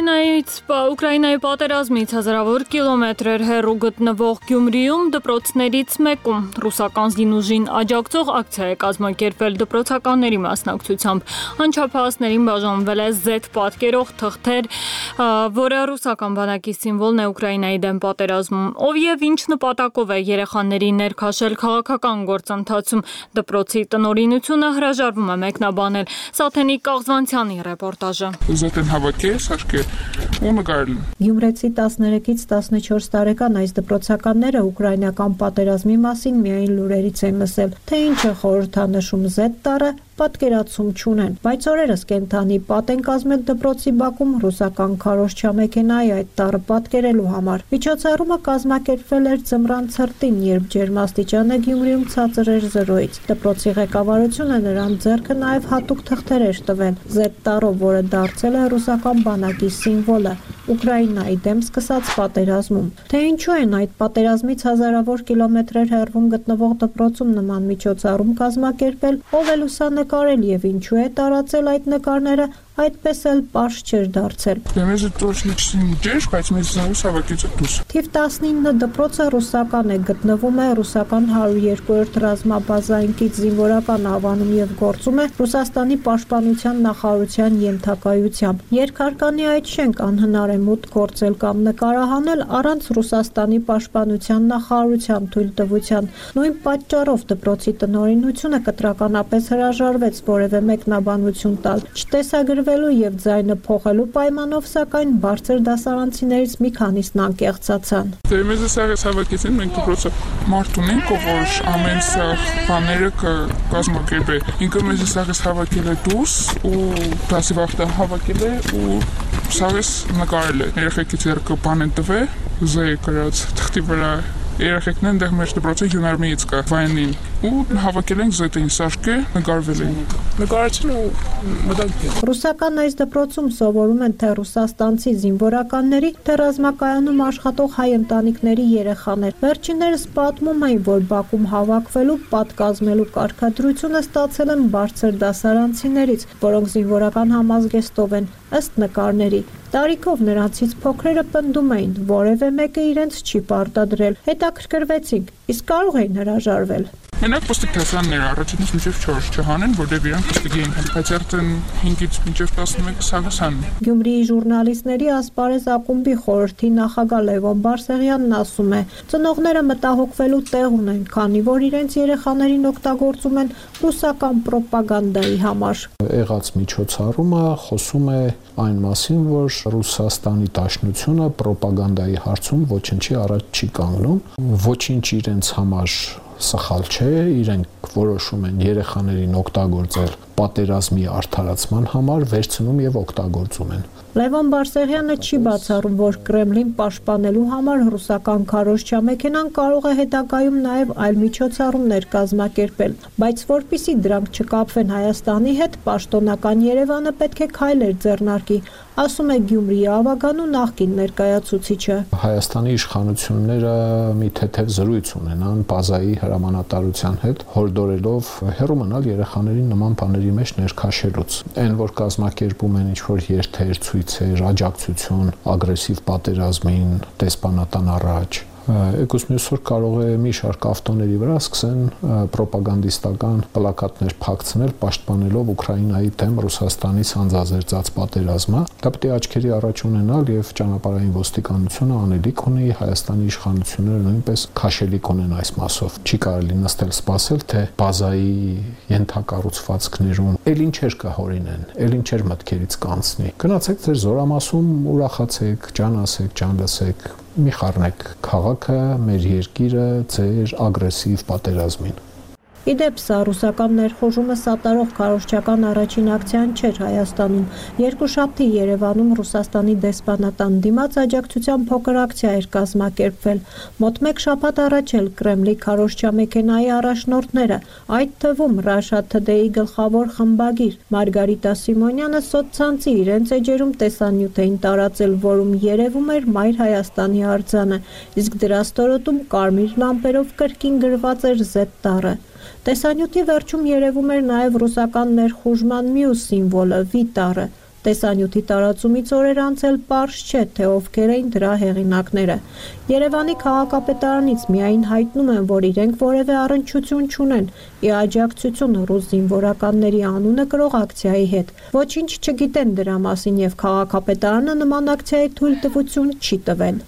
Ուկրաինայից Ուկրաինայի պատերազմից հազարավոր կիլոմետրեր հեռու գտնվող Գյումրիում դպրոցներից մեկում ռուսական զինուժին աջակցող ակցիա է կազմակերպվել դպրոցականների մասնակցությամբ։ Անչափահասներին բաժանվել է Z պատկերող թղթեր, որը ռուսական բանակի սիմվոլն է Ուկրաինայի դեմ պատերազմում։ Ով եւ ինչ նպատակով է երեխաների ներքաշել քաղաքական գործընթացում դպրոցի տնօրինությունը հրաժարվում է մեկնաբանել։ Սաթենի Կաղզվանցյանի ռեպորտաժը։ Զետեն հավաքել, սարքել ու նկարել։ Գյումրեցի տասներեքից տասնչորս տարեկան այս դպրոցականները ուկրաինական պատերազմի մասին միայն լուրերից են լսել, թե ինչ է խորհրդանշում Z տառը, պատկերացում չունեն, բայց օրերս կենթանի պատ են կազմել դպրոցի բակում ռուսական քարոզչամեքենայի այդ տառը պատկերելու համար։ Միջոցառումը կազմակերպվել էր ձմռան ցրտին, երբ ջերմաստիճանը Գյումրիում ցածր էր զրոյից։ Դպրոցի ղեկավարությունը նրան ձեռքը նաև հատուկ թղթեր էր տվել Z տառով, որը դարձել է ռուսական բանակի սիմվոլը Ուկրաինայի դեմ սկսած պատերազմում։ Թե ինչու են այդ պատերազմից հազարավոր կիլոմետրեր հեռվում գտնվող դպրոցում նման միջոցառում կազմակերպել, ով է լուսանկարել եւ ինչու է տարածել այդ նկարները, այդպես էլ պարզ չէր դարձել։ Մեզ տոշնիչին ջեր, բայց մեզ զանգուս հավաքեցը դուս։ Թիվ տասնինը դպրոցը ռուսական է, գտնվում է ռուսական հարյուր երկրորդ ռազմաբազային կից զինվորական ավանում եւ գործում է Ռուսաստանի պաշտպանության նախարարության ենթակայությամբ։ Երկհարկանի այդ շենք անհնար է մուտք գործել կամ նկարահանել առանց Ռուսաստանի պաշտպանության նախարարության թույլտվության։ Նույն պատճառով դպրոցի տնօրինությունը կտրականապես հրաժարվեց որևէ մեկնաբանություն տալ։ Չտեսագրվելու եւ ձայնը փոխելու պայմանով, սակայն բարձր դասարանցիներից մի քանիսն անկեղծացան։ Դե մեզ սարս հավաքեցին, մենք դպրոցը մարդ ունենք, որ ամեն սաղ բաները կազմակերպե։ Ինքը մեզ սարս հավաքել է դուրս ու դասի վախտը հավաքել է ու սարս նկարել է։ Երեխեքի ձեռքը բան են տվել, զե գրած թղթի վրա երեխեքն են դեղ մեր դպրոցի հյունարմիից կա վայնին ու հավաքել ենք զետին սարքը նկարվել են նկարեցին ու մտածել։ Ռուսական այս դպրոցում սովորում են թե ռուսաստանցի զինվորականների, թե ռազմակայանում աշխատող հայ ընտանիքների երեխաներ։ Վերջիններս պատմում էին, որ Բաքում հավաքվելու, պատկազմելու կարգադրությունը ստացել են բարձր դասարանցիներից, որոնք զինվորական համազգեստով են, ըստ նկարների։ Տարիքով նրանցից փոքրերը պնդում էին, որևէ մեկը իրենց չի պարտադրել։ Հետաքրքրվեցինք, իսկ կարող էին հրաժարվել։ Մենակ պստիկ դասարանները առաջինից մինչև չորս չհանեն, որտեղ իրանք պստիկ էին, բայց արդեն հինգից մինչև տասնմեկը սաղասան։ Գյումրիի ժուրնալիստների ասպարեզ ակումբի խորհրդի նախագահ Լևոն Բարսեղյանն ասում է. ծնողները մտահոգվելու տեղ ունեն, քանի որ իրենց երեխաներին օգտագործում են ռուսական պրոպագանդայի համար։ Եղած միջոցառումը խոսում է այն մասին, որ Ռուսաստանի Դաշնությունը պրոպագանդայի հարցում ոչինչի առաջ չի կանգնում, ոչինչ իրենց համար սխալ չէ, իրենք որոշում են երեխաներին օգտագործել պատերազմի արդարացման համար, վերցնում եւ օգտագործում են։ Լևոն Բարսեղյանը չի բացառում, որ Կրեմլին պաշտպանելու համար ռուսական քարոզչամեքենան կարող է հետագայում նաև այլ միջոցառումներ կազմակերպել, բայց որpիսի դրանք չկապվեն Հայաստանի հետ, պաշտոնական Երևանը պետք է քայլեր ձեռնարկի, ասում է Գյումրիի ավագանու նախկին ներկայացուցիչը։ Հայաստանի իշխանությունները մի թեթև զրույց ունենան բազայի հրամանատարության հետ, հորդորելով հեռու մնալ երեխաներին նման բաների մեջ ներքաշելուց։ Այն, որ կազմակերպում են ինչ-որ երթեր, ցույցեր, աջակցություն ագրեսիվ պատերազմին, դեսպանատան առաջ, Եկուս մյուս օր կարող է մի շարք ավտոների վրա սկսեն պրոպագանդիստական պլակատներ փակցնել, պաշտպանելով Ուկրաինայի դեմ Ռուսաստանից հանձազերծած պատերազմը։ Դա պետք է աչքերի առաջ ունենալ եւ ճանապարհային ոստիկանությունը անելիք ունի, Հայաստանի իշխանությունները նույնպես քաշելիք ունեն այս մասով։ Չի կարելի նստել սպասել, թե բազայի ենթակառուցվածքներում էլ ինչեր կհորինեն, էլ ինչեր մտքերից կանցնի։ Գնացեք ձեր զորամասում, ուրախացեք, ջան ասեք, ջան լսեք, մի խառնեք քաղաքը, մեր երկիրը ձեր ագրեսիվ պատերազմին։ Իդեպ սա ռուսական ներխոժումը սատարող քարոզչական առաջին ակցիան չէր Հայաստանում։ Երկուշաբթի Երևանում Ռուսաստանի դեսպանատան դիմաց աջակցության փոքր ակցիա էր կազմակերպվել։ Մոտ մեկ շաբաթ առաջ էլ Կրեմլի քարոզչամեքենայի առաջնորդները, այդ թվում Russia Today-ի գլխավոր խմբագիր Մարգարիտա Սիմոնյանը սոցցանցի իրենց էջերում տեսանյութ էին տարածել, որում երևում էր Մայր Հայաստանի արձանը, իսկ դրա ստորոտում կարմիր լամպերով կրկին գրված էր Z տառը։ Տեսանյութի վերջում երևում էր նաև ռուսական ներխուժման մյուս սիմվոլը՝ V տառը։ Տեսանյութի տարածումից օրեր անց էլ պարզ չէ, թե ովքեր էին դրա հեղինակները։ Երևանի քաղաքապետարանից միայն հայտնում են, որ իրենք որևէ առնչություն չունեն ի աջակցություն ռուս զինվորականների անունը կրող ակցիայի հետ։ Ոչինչ չգիտեն դրա մասին եւ քաղաքապետարանը նման ակցիայի թույլտվություն չի տվել։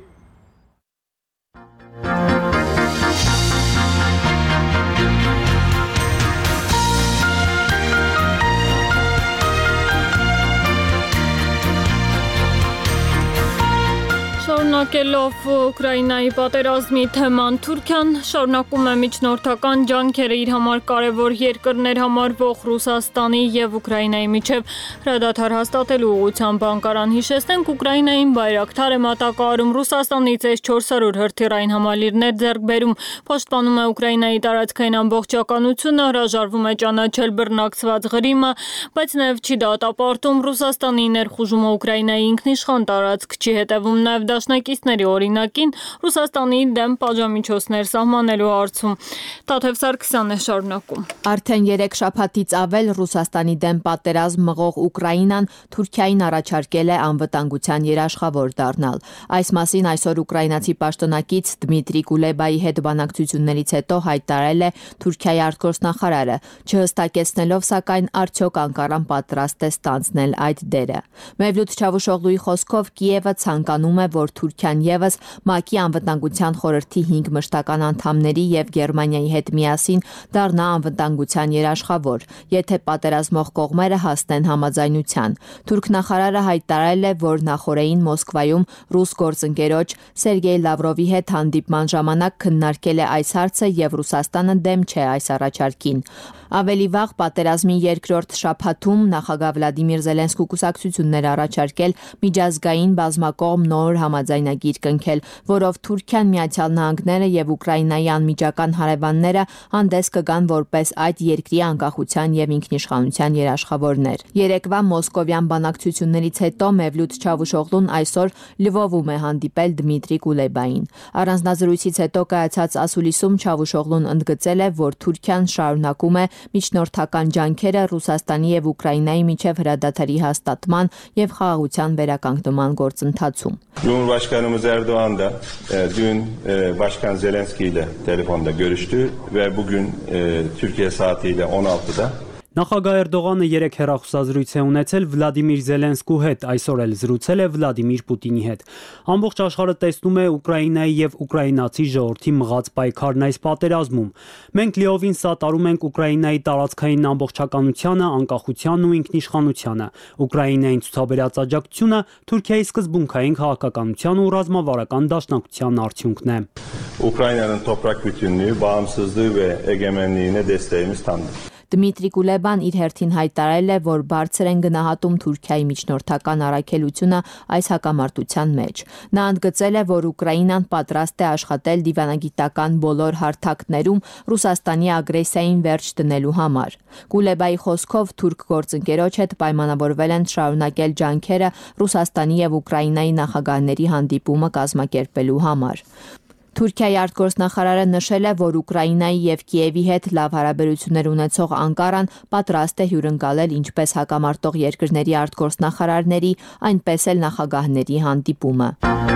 Շարունակելով Ուկրաինայի պատերազմի թեման, Թուրքիան շարունակում է միջնորդական ջանքերը իր համար կարևոր երկրներ համարվող Ռուսաստանի եւ Ուկրաինայի միջև հրադադար հաստատելու ուղղությամբ անկարան հիշեցնենք Ուկրաինային բայրակթար է մատակարարում Ռուսաստանից էս չորս հարյուր հրթիռային համալիրներ ձեռք բերում, պաշտպանում է Ուկրաինայի տարածքային ամբողջականությունը, հրաժարվում է ճանաչել բռնակցված Ղրիմը, բայց նաեւ չի դատապարտում Ռուսաստանի ներխուժումը Ուկրաինայի ինքնիշխան տարածք, չի հետևում նաեւ դաշնակիցների օրինակին Ռուսաստանի դեմ պատժամիջոցներ սահմանելու հարցում։ Տաթև Սարգսյանն է շարունակում։ Արդեն երեք շաբաթից ավել Ռուսաստանի դեմ պատերազմ մղող Ուկրաինան Թուրքիային առաջարկել է անվտանգության երաշխավոր դառնալ։ Այս մասին այսօր ուկրաինացի պաշտոնակից Դմիտրի Կուլեբայի հետ բանակցություններից հետո հայտարարել է Թուրքիայի արտգործնախարարը, չհստակեցնելով սակայն արդյոք Անկարան պատրաստ է ստանձնել այդ դերը։ Մևլութ Չավուշօղլուի խոսքով Կիևը ցանկանում է, որ Թուրքիան եւս ՄԱԿ-ի անվտանգության խորհրդի հինգ մշտական անդամների եւ Գերմանիայի հետ միասին դառնա անվտանգության երաշխավոր, եթե պատերազմող կողմերը հասնեն համաձայնության։ Թուրք նախարարը հայտարարել է, որ նախորդին Մոսկվայում ռուս գործընկերոջ Սերգեյ Լավրովի հետ հանդիպման ժամանակ քննարկել է այս հարցը եւ Ռուսաստանը դեմ չէ այս առաջարկին։ Ավելի վաղ պատերազմի երկրորդ շաբաթում նախագահ Վլադիմիր Զելենսկու կուսակցություններ առաջարկել միջազգային բազմակողմ նոր համաձայնագիր կնքել, որով Թուրքիան, Միացյալ Նահանգները եւ Ուկրաինայի անմիջական հարևանները հանդես կգան որպես այդ երկրի անկախության եւ ինքնիշխանության երաշխավորներ։ Երեկվա մոսկովյան բանակցություններից հետո Մևլութ Չավուշօղլուն այսօր Լվովում է հանդիպել Դմիտրի Կուլեբային։ Առանձնազրույցից հետո կայացած ասուլիսում Չավուշօղլուն ընդգծել է, որ Թուրքիան շարունակում է միջնորդական ջանքերը Ռուսաստանի եւ Ուկրաինայի միջև հրադադարի hastատման եւ խաղաղության վերականգնման գործընթացում։ Cumhurbaşkanımız Erdoğan da e, dün e, Başkan Zelenski ile telefonda görüştü ve bugün e, Türkiye saatiyle on altıda Նախագահ Էրդողանը երեք հեռախոսազրույց է ունեցել Վլադիմիր Զելենսկու հետ, այսօր էլ զրուցել է Վլադիմիր Պուտինի հետ։ Ամբողջ աշխարհը տեսնում է Ուկրաինայի եւ ուկրաինացի ժողովրդի մղած պայքարն այս պատերազմում։ Մենք լիովին սատարում ենք Ուկրաինայի տարածքային ամբողջականությանը, անկախությանն ու ինքնիշխանությանը։ Ուկրաինային ցուցաբերած աջակցությունը Թուրքիայի սկզբունքային քաղաքականության ու ռազմավարական դաշնակցության արդյունքն է։ Ukrayna'nın toprak bütünlüğü, bağımsızlığı ve egemenliğine desteğimiz tamdır. Դմիտրի Կուլեբան իր հերթին հայտարարել է, որ բարձր են գնահատում Թուրքիայի միջնորդական առաքելությունը այս հակամարտության մեջ։ Նա ընդգծել է, որ Ուկրաինան պատրաստ է աշխատել դիվանագիտական բոլոր հարթակներում Ռուսաստանի ագրեսիային վերջ դնելու համար։ Կուլեբայի խոսքով թուրք գործընկերոջ հետ պայմանավորվել են շարունակել ջանքերը Ռուսաստանի եւ Ուկրաինայի նախագահների հանդիպումը կազմակերպելու համար։ Թուրքիայի արտգործնախարարը նշել է, որ Ուկրաինայի եւ Կիևի հետ լավ հարաբերություններ ունեցող Անկարան պատրաստ է հյուրընկալել ինչպես հակամարտող երկրների արտգործնախարարների, այնպես էլ նախագահների հանդիպումը։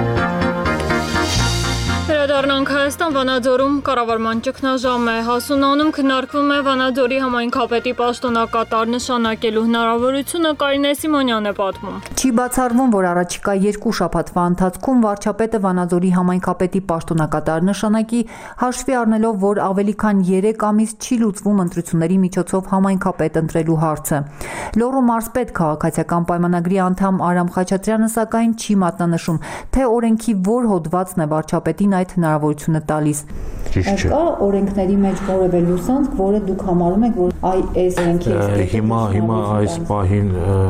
Վերադառնանք Հայաստան Վանաձորում կառավարման ճգնաժամ է հասունանում, քննարկվում է Վանաձորի համայնքապետի պաշտոնակատար նշանակելու հնարավորությունը, Կարինե Սիմոնյանն է պատմում։ Չի բացառվում, որ առաջիկա երկու շաբաթվա ընթացքում վարչապետը Վանաձորի համայնքապետի պաշտոնակատար նշանակի, հաշվի առնելով, որ ավելի քան երեք ամիս չի լուծվում ընտրությունների միջոցով համայնքապետ ընտրելու հարցը։ Լոռու մարզպետ քաղաքացիական պայմանագրի անդամ Արամ Խաչատրյանը սակայն չի մատնանշում, թե օրենքի որ հոդվածն է վարչապետին այդ հնարավորությունը տալիս։ Կա օրենքների մեջ որևէ լուսանցք, որը դուք համարում եք, որ այս օրենքի հիմա հիմա այս պահին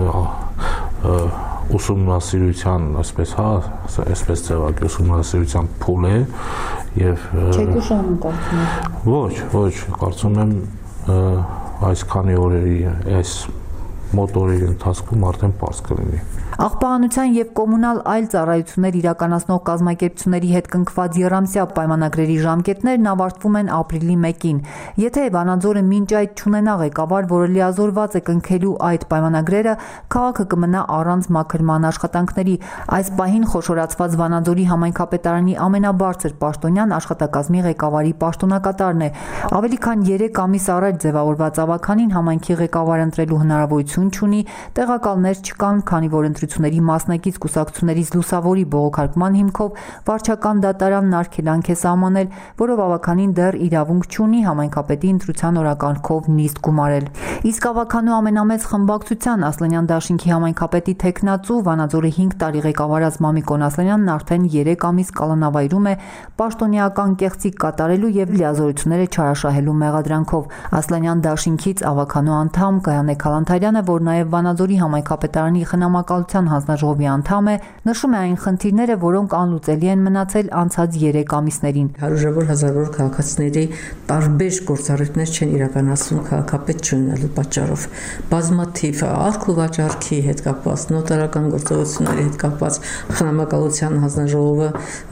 ուսումնասիրության, այսպես հա, այսպես ձևակի ուսումնասիրության փուլ է եւ չեք ուշանում կարծում եք։ Ոչ, ոչ, կարծում եմ այս քանի օրերի այս մոտ օրերի ընթացքում արդեն պարզ կլինի։ Աղբահանության եւ կոմունալ այլ ծառայություններ իրականացնող կազմակերպությունների հետ կնքված եռամսյա պայմանագրերի ժամկետներն ավարտվում են ապրիլի մեկին։ Եթե Վանաձորը մինչ այդ չունենա ղեկավար, որը լիազորված է կնքելու այդ պայմանագրերը, քաղաքը կմնա առանց մաքրման աշխատանքների։ Այս պահին խոշորացված Վանաձորի համայնքապետարանի ամենաբարձր պաշտոնյան աշխատակազմի ղեկավարի պաշտոնակատարն է։ Ավելի քան երեք ամիս առաջ ձևավորված ավականին համայնքի ղեկավար ընտրելու հնարավորություն չունի, տեղակալներ չկան, քանի որ ընտրությունների մասնակից կուսակցություններից լուսավորի բողոքարկման հիմքով վարչական դատարանն արգելանք է սահմանել, որով ավականին դեռ իրավունք չունի համայնքապետի ընտրության օրակարգով նիստ գումարել։ Իսկ ավականու ամենամեծ խմբակցության Ասլանյան դաշինքի համայնքապետի թեկնածու Վանաձորի հինգ տարի ղեկավարած Մամիկոն Ասլանյանն արդեն երեք ամիս կալանավայրում է պաշտոնեական կեղծիք կատարելու եւ լիազորությունները չարաշահելու մեղադրանքով։ Ասլանյան դաշինքից ավականու անդամ Կայանե Քալանթարյանը, որ նաեւ Վանաձորի համայնքապետարանի խնամակալության հանձնաժողովի անդամ է, նշում է այն խնդիրները, որոնք անլուծելի են մնացել անցած երեք ամիսներին։ Հարյուրավոր հազարավոր քաղաքացիների տարբեր գործառույթներ չեն իրականացվում քաղաքապետ չունենալու պատճառով։ Բազմաթիվ արք ու վաճառքի հետ կապված, նոտարական գործողությունների հետ կապված խնամակալության հանձնաժողովը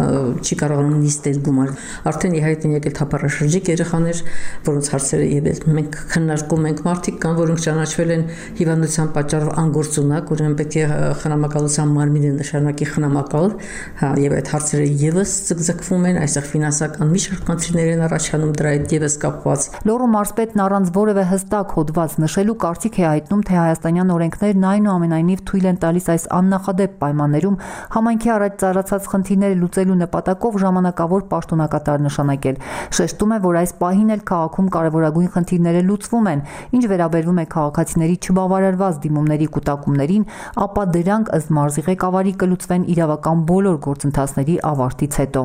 չի կարողանում նիստեր գումարել։ Արդեն իհայտ են եկել թափառաշրջիկ երեխաներ, որոնց հարցերը ևս մենք քննարկում ենք, մարդիկ կան, որոնք ճանաչվել են հիվանդության պատճառով անգործունակ, ուրեմն պետք է խնամակալության մարմինը նշանակի խնամակալ, հա, եւ այդ հարցերը ևս ձգձգվում են, այստեղ ֆինանսական մի շարք խնդիրներ են առաջանում դրա հետ ևս կապված։ Լոռու մարզպետն առանց որևէ հստակ հոդված նշելու կարծիք է հայտնում, թե հայաստանյան օրենքներն այնուամենայնիվ թույլ են տալիս այս աննախադեպ պայմաններում համայնքի առաջ ծառացած խնդիրները լուծելու նպատակով ժամանակավոր պաշտոնակատար նշանակել։ Շեշտում է, որ այս պահին էլ քաղաքում կարևորագույն խնդիրները լուծվում են, ինչ վերաբերվում է քաղաքացիների չբավարարված դիմումների կուտակումներին, ապա դրանք ըստ մարզի ղեկավարի կլուծվեն իրավական բոլոր գործընթացների ավարտից հետո։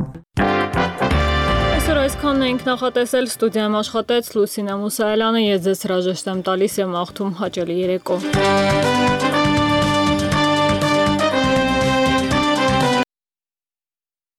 Այսօր այսքանն ենք նախատեսել, ստուդիայում աշխատեց Լուսինե Մուսայելյանը, ես ձեզ հրաժեշտ եմ տալիս եւ մաղթում հաճելի երեկո։